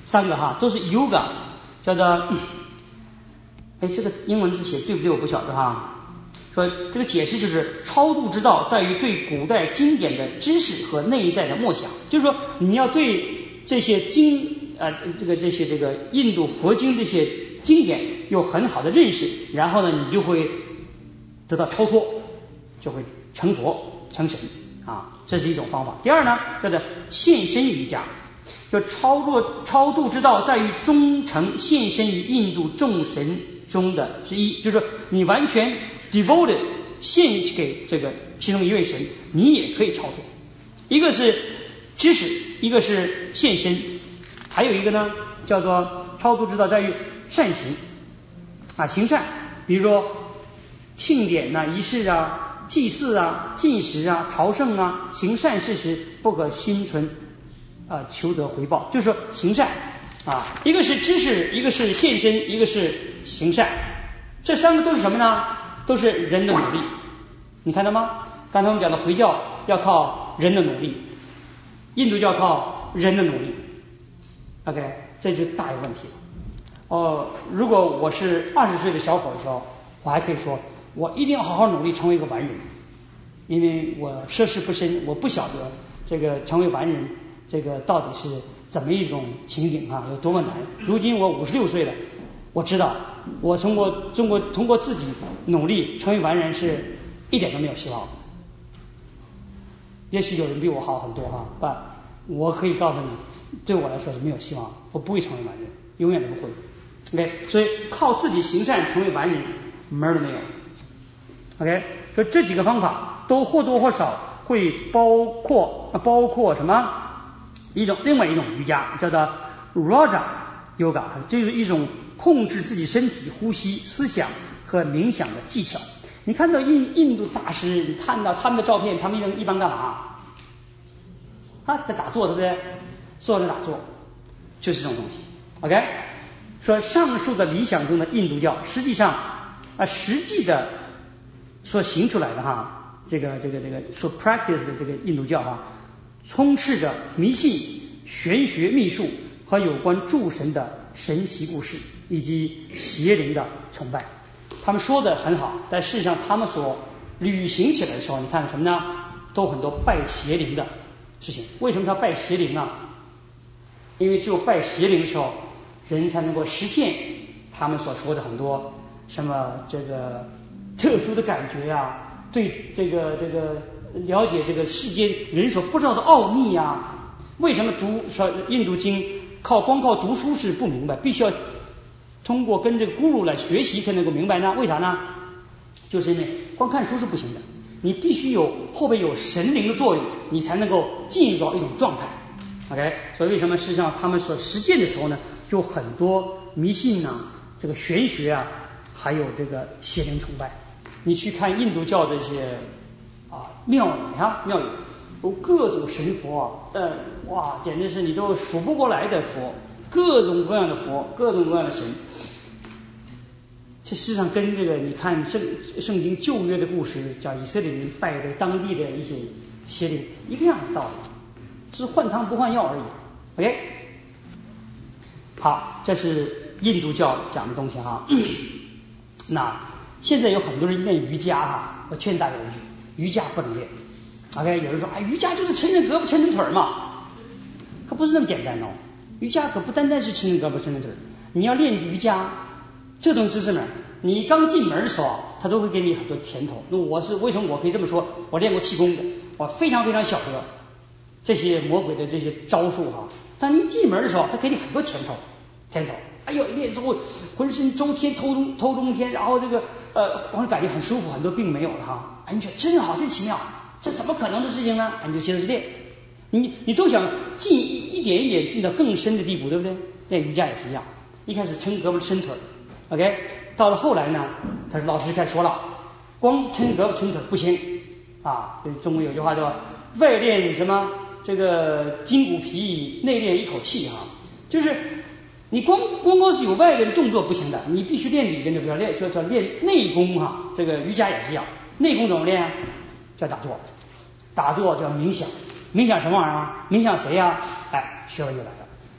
三个哈都是 yoga， 叫做，哎，这个英文字写对不对我不晓得哈。说这个解释就是超度之道在于对古代经典的知识和内在的默想，就是说你要对这些经呃这个这些这个印度佛经这些经典有很好的认识，然后呢你就会得到超脱，就会成佛成神啊，这是一种方法。第二呢叫做现身瑜伽，就超度超度之道在于忠诚现身于印度众神中的之一，就是说你完全 devoted 献给这个其中一位神，你也可以超脱。一个是知识，一个是献身，还有一个呢叫做超度之道在于善行啊，行善，比如说庆典呐、仪式啊、祭祀啊、进食啊、朝圣啊，行善事时不可心存啊求得回报，就是说行善啊，一个是知识，一个是献身，一个是行善，这三个都是什么呢？都是人的努力。你看到吗？刚才我们讲的回教要靠人的努力，印度教靠人的努力。OK， 这就大有问题了。哦，如果我是二十岁的小伙的时候，我还可以说我一定要好好努力成为一个完人，因为我涉世不深，我不晓得这个成为完人这个到底是怎么一种情景啊，有多么难。如今我五十六岁了，我知道我通过中国通过自己努力成为完人是一点都没有希望的。也许有人比我好很多哈，但我可以告诉你，对我来说是没有希望，我不会成为完人，永远都不会。OK， 所以靠自己行善成为完人门儿都没有。OK， 所以这几个方法都或多或少会包括包括什么？一种另外一种瑜伽叫做 Raja Yoga， 这是一种控制自己身体、呼吸、思想和冥想的技巧。你看到印印度大师，你看到他们的照片，他们一般一般干嘛？啊，在打坐，对不对？坐着打坐，就是这种东西。OK， 说上述的理想中的印度教，实际上啊，实际的所行出来的哈，这个这个这个所 practice 的这个印度教哈，充斥着迷信、玄学、秘术和有关诸神的神奇故事，以及邪灵的崇拜。他们说的很好，但事实上他们所履行起来的时候，你看什么呢？都很多拜邪灵的事情。为什么他拜邪灵啊？因为只有拜邪灵的时候，人才能够实现他们所说的很多什么这个特殊的感觉呀、啊，对这个这个了解这个世间人所不知道的奥秘呀、啊。为什么读说印度经靠光靠读书是不明白，必须要通过跟这个咕噜来学习才能够明白呢？为啥呢？就是因为光看书是不行的，你必须有后边有神灵的作用，你才能够进入到一种状态。OK， 所以为什么实际上他们所实践的时候呢，就很多迷信啊，这个玄学啊，还有这个邪灵崇拜。你去看印度教的这些啊庙宇啊庙宇，有各种神佛啊，呃哇，简直是你都数不过来的佛，各种各样的佛，各种各样的神。这事实上跟这个你看圣圣经旧约的故事，讲以色列人拜的当地的一些邪灵一个样的道理，只是换汤不换药而已。OK， 好，这是印度教讲的东西哈。那现在有很多人练瑜伽哈，我劝大家一句，瑜伽不能练。OK， 有人说，哎，瑜伽就是抻抻胳膊抻抻腿嘛，可不是那么简单哦。瑜伽可不单单是抻抻胳膊抻抻腿，你要练瑜伽，这种知识呢，你刚进门的时候，他都会给你很多甜头。那我是为什么我可以这么说？我练过气功的，我非常非常晓得这些魔鬼的这些招数哈。但你一进门的时候，他给你很多甜头，甜头。哎呦，练之后浑身周天头中头中天，然后这个呃，我感觉很舒服，很多病没有了哈。哎，你觉得真好，真奇妙，这怎么可能的事情呢？哎，你就接着去练，你你都想进一点一点进到更深的地步，对不对？练瑜伽也是一样，一开始抻胳膊抻腿 ，OK， 到了后来呢，他说老师开始说了，光抻胳膊抻腿不行啊。中国有句话叫外练什么这个筋骨皮衣，内练一口气哈，就是你光光光是有外边动作不行的，你必须练里边的，比如练叫叫练内功哈。这个瑜伽也是一样，内功怎么练啊？叫打坐，打坐叫冥想，冥想什么玩意儿啊？冥想谁呀、啊？哎，学问就来了。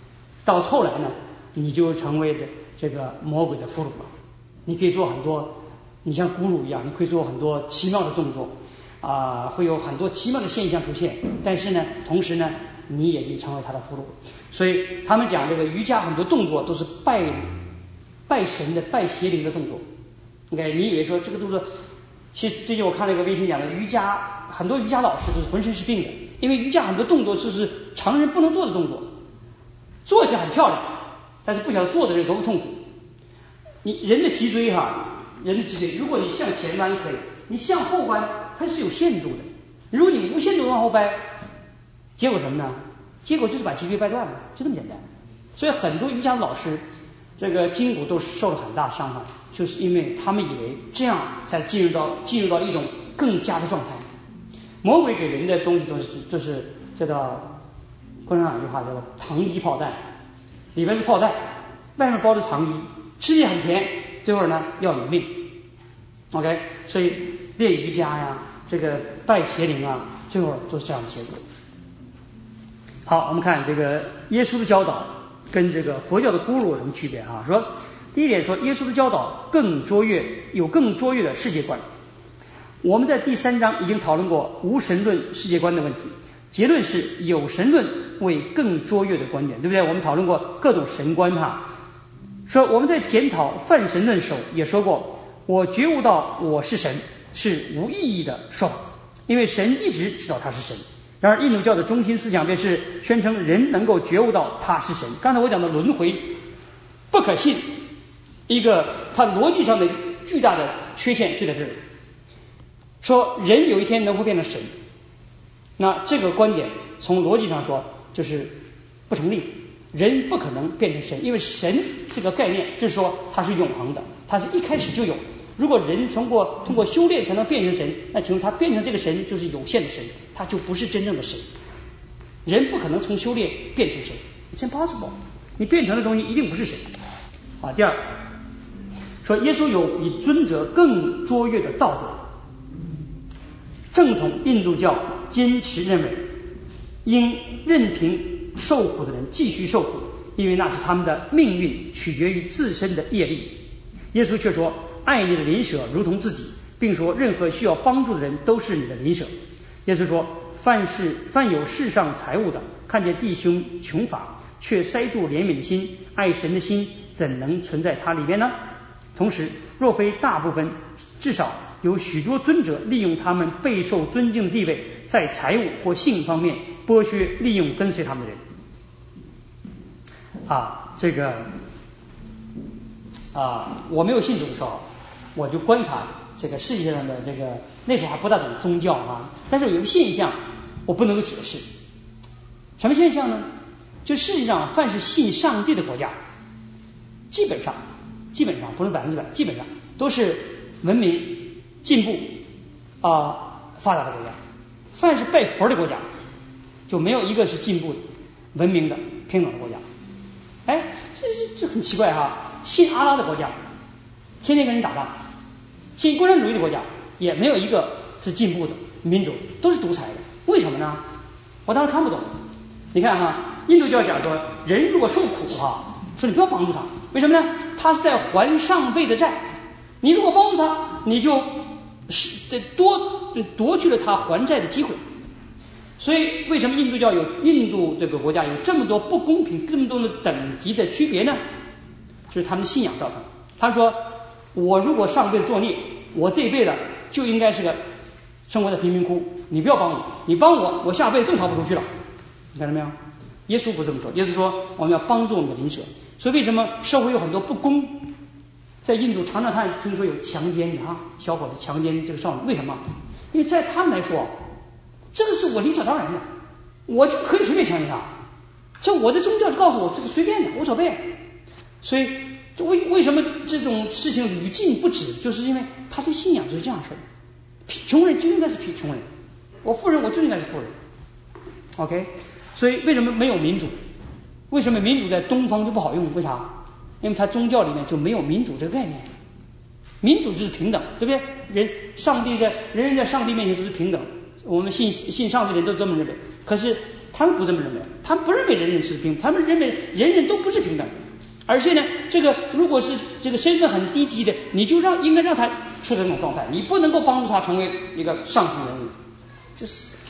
到后来呢，你就成为的这个魔鬼的俘虏了。你可以做很多，你像俘虏一样，你可以做很多奇妙的动作啊、呃，会有很多奇妙的现象出现。但是呢，同时呢，你也就成为他的俘虏。所以他们讲这个瑜伽很多动作都是拜拜神的、拜邪灵的动作。OK， 你以为说这个动作，其实最近我看了一个微信讲的瑜伽，很多瑜伽老师都是浑身是病的，因为瑜伽很多动作就是常人不能做的动作，做起来很漂亮，但是不晓得做的人多么痛苦。你人的脊椎哈，人的脊椎，如果你向前弯可以，你向后弯它是有限度的。如果你无限度往后掰，结果什么呢？结果就是把脊椎掰断了，就这么简单。所以很多瑜伽的老师，这个筋骨都受了很大伤害，就是因为他们以为这样才进入到进入到一种更佳的状态。魔鬼给人的东西都是都是这叫共产党一句话叫做糖衣炮弹，里边是炮弹，外面包着糖衣，吃起很甜，最后呢要你命。OK， 所以练瑜伽呀，这个拜邪灵啊，最后都是这样的结果。好，我们看这个耶稣的教导跟这个佛教的咕噜有什么区别啊？说第一点说，耶稣的教导更卓越，有更卓越的世界观。我们在第三章已经讨论过无神论世界观的问题，结论是有神论为更卓越的观点，对不对？我们讨论过各种神观哈。说我们在检讨泛神论时也说过，我觉悟到我是神是无意义的说法，因为神一直知道他是神。然而印度教的中心思想便是宣称人能够觉悟到他是神。刚才我讲的轮回不可信，一个它逻辑上的巨大的缺陷就在这里，说人有一天能会变成神，那这个观点从逻辑上说就是不成立，人不可能变成神，因为神这个概念就是说它是永恒的，它是一开始就有。如果人通过通过修炼才能变成神，那请问他变成这个神就是有限的神，他就不是真正的神。人不可能从修炼变成神 ，It's impossible。你变成的东西一定不是神。啊，第二，说耶稣有比尊者更卓越的道德。正统印度教坚持认为，应任凭受苦的人继续受苦，因为那是他们的命运取决于自身的业力。耶稣却说，爱你的邻舍如同自己，并说任何需要帮助的人都是你的邻舍。耶稣说，凡是凡有世上财物的，看见弟兄穷乏，却塞住怜悯的心，爱神的心怎能存在他里面呢？同时，若非大部分，至少有许多尊者利用他们备受尊敬的地位，在财物或性方面剥削利用跟随他们的人。啊，这个啊，我没有信主的时候，我就观察这个世界上的这个，那时候还不大懂宗教啊，但是有一个现象我不能够解释。什么现象呢？就世界上凡是信上帝的国家，基本上基本上不是百分之百，基本上都是文明进步啊、呃、发达的国家。凡是拜佛的国家，就没有一个是进步的、文明的、平等的国家。哎，这这这很奇怪哈！信阿拉的国家，天天跟人打仗；信共产主义的国家，也没有一个是进步的、民主，都是独裁的。为什么呢？我当时看不懂。你看哈，印度教讲说，人如果受苦哈，说你不要帮助他，为什么呢？他是在还上辈的债。你如果帮助他，你就是多夺去了他还债的机会。所以，为什么印度教有印度这个国家有这么多不公平、这么多的等级的区别呢？就是他们的信仰造成。他说，我如果上辈子作孽，我这一辈子就应该是个生活在贫民窟，你不要帮我，你帮我，我下辈子更逃不出去了。你看到没有？耶稣不这么说，耶稣说我们要帮助我们的邻舍。所以为什么社会有很多不公？在印度常常看听说有强奸的啊，小伙子强奸这个少女，为什么？因为在他们来说，这个是我理所当然的，我就可以随便强奸他。这我的宗教是告诉我这个随便的，无所谓。所以为为什么这种事情屡禁不止？就是因为他的信仰就是这样式的。穷人就应该是穷人，我富人我就应该是富人。OK， 所以为什么没有民主？为什么民主在东方就不好用？为啥？因为他宗教里面就没有民主这个概念。民主就是平等，对不对？人上帝在人人在上帝面前都是平等，我们信信上帝的人都这么认为。可是他们不这么认为，他们不认为人人是平等，他们认为人人都不是平等的。而且呢，这个如果是这个身份很低级的，你就让应该让他处在这种状态，你不能够帮助他成为一个上层人物。就是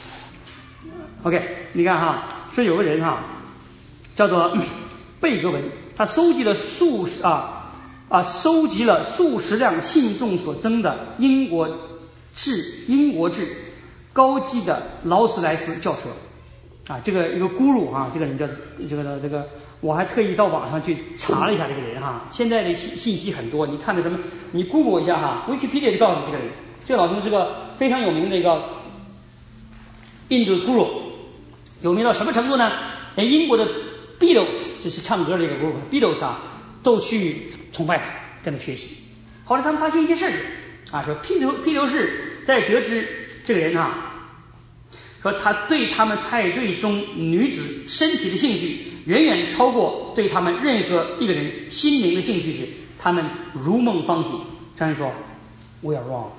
OK， 你看哈，说有个人哈，叫做贝格文，他收集了数十啊啊收集了数十辆信众所征的英国制英国制高级的劳斯莱斯轿车。啊，这个一个咕噜哈，这个人叫这个这个，我还特意到网上去查了一下这个人哈。现在的信信息很多，你看的什么？你 Google 一下哈 ，Wikipedia 就告诉你这个人，这个老兄是个非常有名的一个印度咕噜，有名到什么程度呢？连英国的 Beatles 就是唱歌的这个 group Beatles 啊，都去崇拜他，跟他学习。后来他们发现一件事情啊，说披头披头士在得知这个人啊。说他对他们派对中女子身体的兴趣远远超过对他们任何一个人心灵的兴趣时，他们如梦方醒。这样说 We are wrong，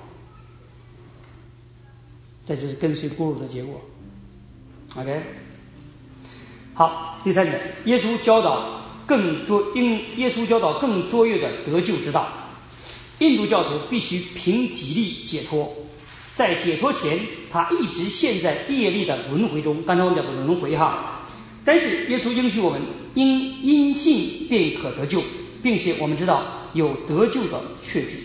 这就是跟随咕噜的结果。 OK， 好，第三点，耶稣教导更卓应耶稣教导更卓越的得救之道。印度教徒必须凭己力解脱，在解脱前，他一直陷在业力的轮回中。刚才我们讲的轮回哈，但是耶稣应许我们，因因信便可得救，并且我们知道有得救的确据。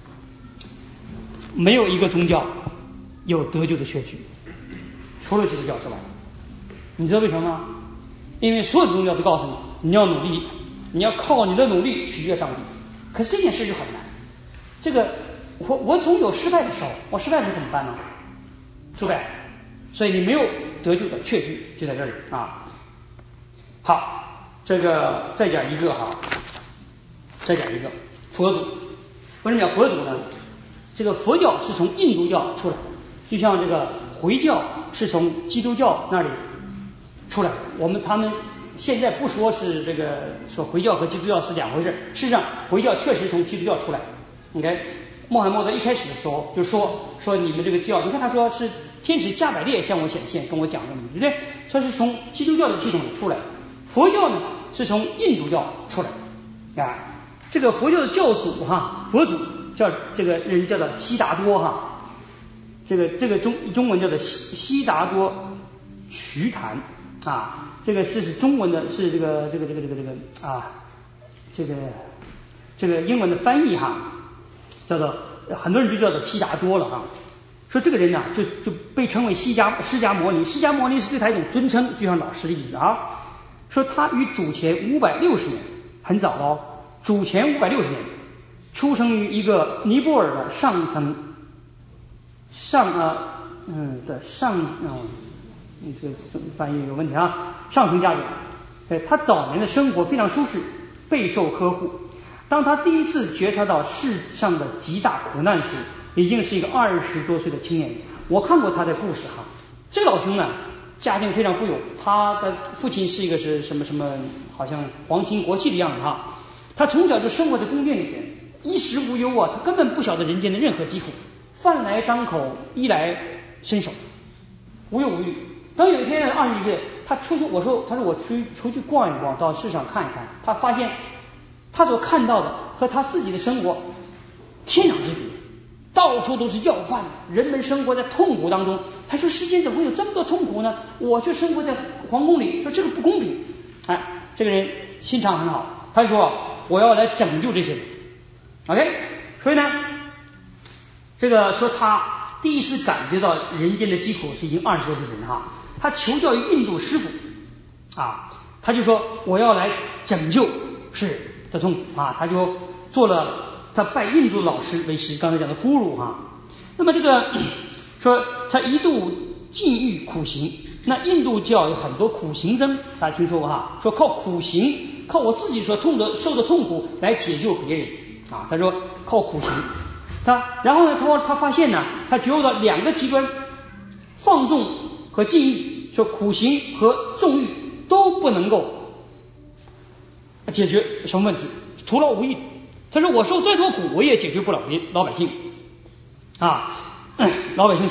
没有一个宗教有得救的确据，除了基督教之外。你知道为什么吗？因为所有的宗教都告诉你，你要努力，你要靠你的努力取悦上帝。可是这件事就很难，这个。我我总有失败的时候，我失败了怎么办呢？对不对？所以你没有得救的确据，就在这里啊。好，这个再讲一个哈，再讲一个佛祖。为什么讲佛祖呢？这个佛教是从印度教出来的，就像这个回教是从基督教那里出来的。我们他们现在不说是这个说回教和基督教是两回事，事实上回教确实从基督教出来的。OK。穆罕默德一开始的时候就说说你们这个教，你看他说是天使加百列向我显现，跟我讲的，对不对？说是从基督教的系统里出来的。佛教呢是从印度教出来的啊。这个佛教的教主哈，佛祖叫这个人叫做悉达多哈，这个这个中中文叫做悉悉达多瞿昙啊，这个是中文的是这个这个这个这个这个啊，这个这个英文的翻译哈。叫做很多人就叫做悉达多了啊，说这个人呢、啊、就就被称为释迦释迦牟尼，释迦牟尼是对他一种尊称，就像老师的意思啊。说他于主前五百六十年，很早了哦，主前五百六十年出生于一个尼泊尔的上层上啊嗯的上嗯嗯这个翻译有问题啊，上层家族。哎，他早年的生活非常舒适，备受呵护。当他第一次觉察到世上的极大苦难时，已经是一个二十多岁的青年。我看过他的故事哈，这个老兄呢，家境非常富有，他的父亲是一个是什么什么，好像皇亲国戚的样子哈。他从小就生活在宫殿里边，衣食无忧啊，他根本不晓得人间的任何疾苦，饭来张口，衣来伸手，无忧无虑。当有一天二十几岁，他出去，我说，他说我出出去逛一逛，到市场看一看，他发现。他所看到的和他自己的生活天壤之别，到处都是要饭，人们生活在痛苦当中。他说世间怎么会有这么多痛苦呢？我却生活在皇宫里，说这个不公平。哎，这个人心肠很好，他说我要来拯救这些人。OK， 所以呢，这个说他第一次感觉到人间的疾苦是已经二十多岁的人哈，他求教于印度师傅啊，他就说我要来拯救世人的痛苦啊，他就做了，他拜印度老师为师，刚才讲的咕噜哈。那么这个说他一度禁欲苦行，那印度教有很多苦行僧，大家听说过哈？说靠苦行，靠我自己所痛的受的痛苦来解救别人啊。他说靠苦行，他然后呢，他说他发现呢，他觉悟到两个极端，放纵和禁欲，说苦行和纵欲都不能够解决什么问题，徒劳无益。他说我受再多苦，我也解决不了别老百姓啊，老百姓受苦，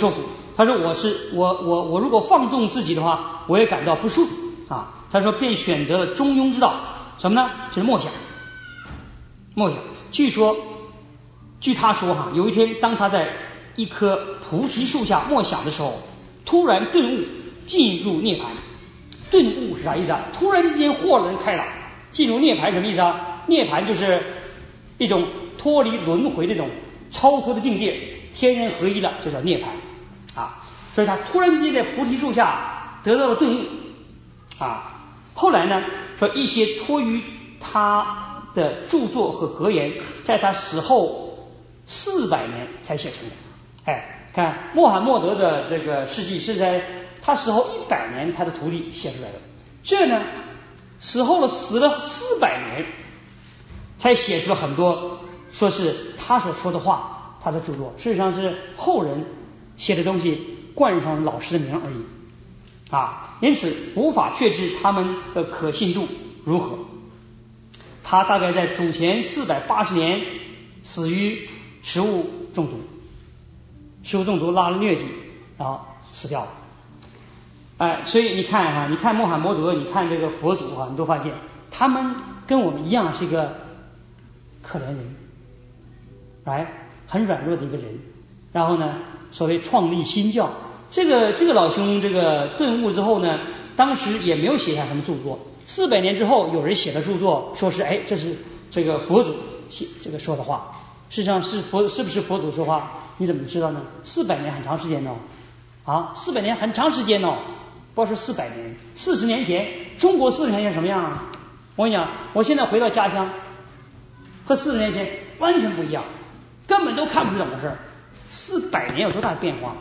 他说我是我我我如果放纵自己的话，我也感到不舒服啊。他说便选择了中庸之道，什么呢？就是默想。默想。据说，据他说哈，有一天当他在一棵菩提树下默想的时候，突然顿悟，进入涅槃。顿悟是啥意思啊？突然之间豁然开朗，进入涅槃什么意思啊？涅槃就是一种脱离轮回的这种超脱的境界，天人合一了，就叫涅槃啊。所以他突然之间在菩提树下得到了顿悟啊。后来呢，说一些托于他的著作和格言，在他死后四百年才写成的。哎，看穆罕默德的这个事迹是在他死后一百年，他的徒弟写出来的。这呢，死后了死了四百年，才写出了很多说是他所说的话，他的著作，事实上是后人写的东西冠上老师的名而已啊，因此无法确知他们的可信度如何。他大概在主前四百八十年死于食物中毒，食物中毒拉了疟疾，然后死掉了。哎，所以你看哈、啊，你看穆罕默德，你看这个佛祖哈、啊，你都发现他们跟我们一样是一个可怜人，哎，很软弱的一个人。然后呢，所谓创立新教，这个这个老兄这个顿悟之后呢，当时也没有写下什么著作。四百年之后，有人写了著作，说是哎，这是这个佛祖写这个说的话。事实上是佛，是不是佛祖说话？你怎么知道呢？四百年很长时间哦，啊，四百年很长时间哦，不要说四百年，四十年前，中国四十年前什么样啊？我跟你讲，我现在回到家乡，和四十年前完全不一样，根本都看不出怎么回事。四百年有多大的变化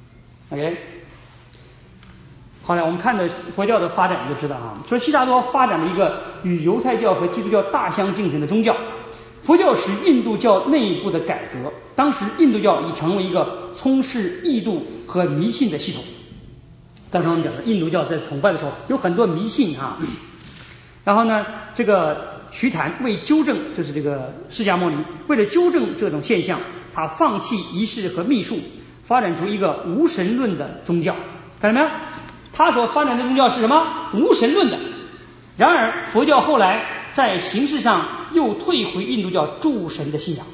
？OK。好了，我们看的佛教的发展你就知道啊，说悉达多发展了一个与犹太教和基督教大相径庭的宗教。佛教使印度教内部的改革，当时印度教已成为一个充斥异度和迷信的系统。刚才我们讲的印度教在崇拜的时候有很多迷信啊。然后呢，这个徐谭为纠正，就是这个释迦牟尼为了纠正这种现象，他放弃仪式和秘术，发展出一个无神论的宗教。看到没有？他所发展的宗教是什么？无神论的。然而佛教后来在形式上又退回印度教诸神的信仰。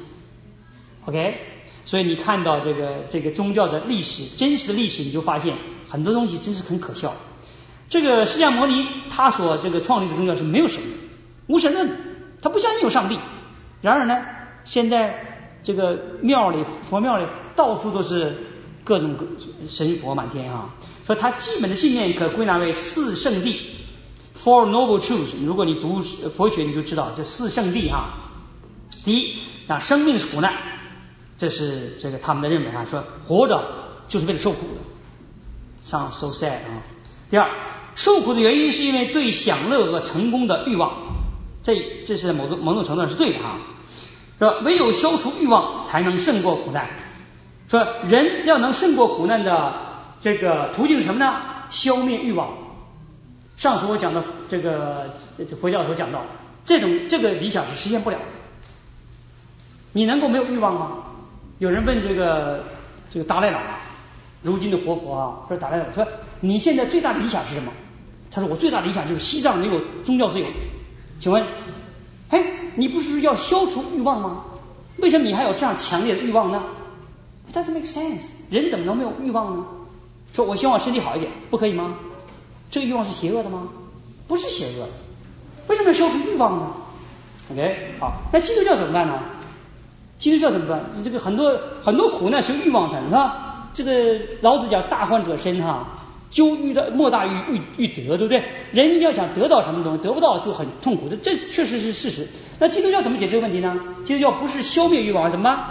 OK， 所以你看到这个这个宗教的历史，真实的历史，你就发现很多东西真是很可笑。这个释迦牟尼他所这个创立的宗教是没有神的，无神论，他不相信有上帝。然而呢，现在这个庙里佛庙里到处都是各种神佛满天啊。说他基本的信念可归纳为四圣谛 Four Noble Truths。 如果你读佛学你就知道这四圣谛啊。第一啊，生命是苦难，这是这个他们的认为啊，说活着就是为了受苦的 ，sounds so sad 啊。第二，受苦的原因是因为对享乐和成功的欲望，这这是某个某种程度上是对的啊。说唯有消除欲望才能胜过苦难。说人要能胜过苦难的这个途径是什么呢？消灭欲望。上次我讲的这个这佛教所讲到，这种这个理想是实现不了的。你能够没有欲望吗？有人问这个这个达赖喇嘛，如今的活佛啊，说达赖喇嘛说你现在最大的理想是什么？他说我最大的理想就是西藏能有宗教自由。请问，哎，你不是要消除欲望吗？为什么你还有这样强烈的欲望呢？ It doesn't make sense。人怎么能没有欲望呢？说我希望我身体好一点，不可以吗？这个欲望是邪恶的吗？不是邪恶的。为什么要消除欲望呢 ？OK， 好，那基督教怎么办呢？基督教怎么办？这个很多很多苦难是由欲望产生的。这个老子讲大患者身哈，究欲的莫大于欲欲得，对不对？人要想得到什么东西，得不到就很痛苦的，这确实是事实。那基督教怎么解决这个问题呢？基督教不是消灭欲望，怎么办？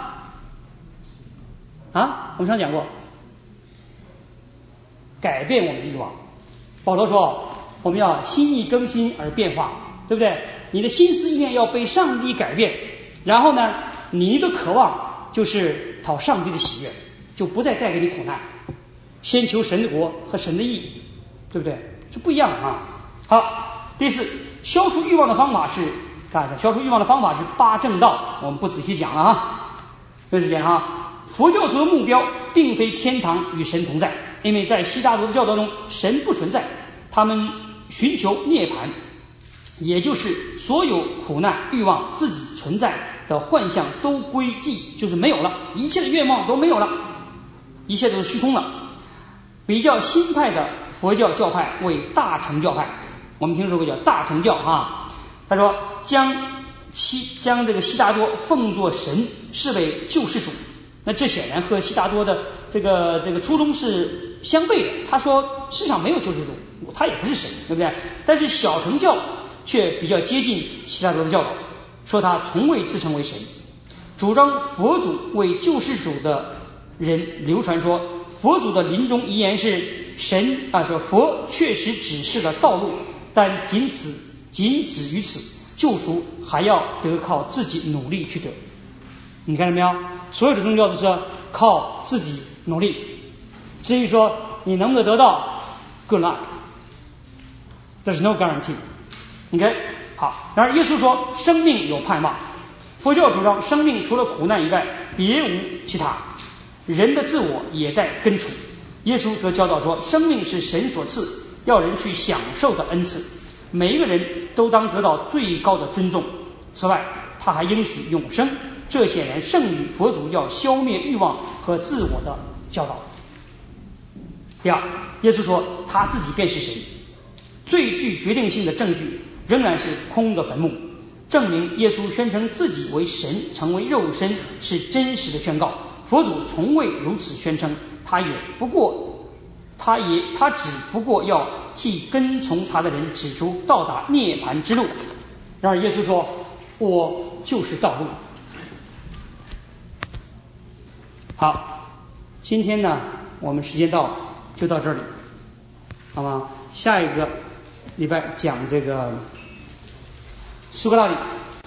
啊，我们上讲过，改变我们的欲望。保罗说，我们要心意更新而变化，对不对？你的心思意念要被上帝改变，然后呢，你的渴望就是讨上帝的喜悦，就不再带给你苦难。先求神的国和神的义，对不对？是不一样啊。好，第四，消除欲望的方法是干啥？消除欲望的方法是八正道，我们不仔细讲了啊，没时间啊。 佛教徒的目标并非天堂与神同在，因为在悉达多的教导中，神不存在，他们寻求涅槃，也就是所有苦难、欲望自己存在的幻象都归寂，就是没有了，一切的愿望都没有了，一切都是虚空了。比较新派的佛教教派为大乘教派，我们听说过叫大乘教啊。他说将悉将这个悉达多奉作神，视为救世主。那这显然和悉达多的这个这个初衷是相悖的。他说世上没有救世主，他也不是神，对不对？但是小乘教却比较接近悉达多的教导，说他从未自称为神。主张佛祖为救世主的人流传说，佛祖的临终遗言是神啊，说佛确实指示了道路，但仅此仅止于此，救赎还要得靠自己努力去得。你看到没有？所有的宗教都是靠自己努力。至于说你能不能得到 ，good luck， there's no guarantee。OK， 好。然而耶稣说生命有盼望。佛教主张生命除了苦难以外别无其他，人的自我也待根除。耶稣则教导说，生命是神所赐，要人去享受的恩赐，每一个人都当得到最高的尊重。此外，他还应许永生，这显然胜于佛祖要消灭欲望和自我的教导。第二，耶稣说他自己便是神。最具决定性的证据仍然是空的坟墓，证明耶稣宣称自己为神成为肉身是真实的宣告。佛祖从未如此宣称，他也不过他也他只不过要替跟从他的人指出到达涅槃之路。然而耶稣说，我就是道路。好，今天呢我们时间到就到这里，好吗？下一个礼拜讲这个苏格拉底。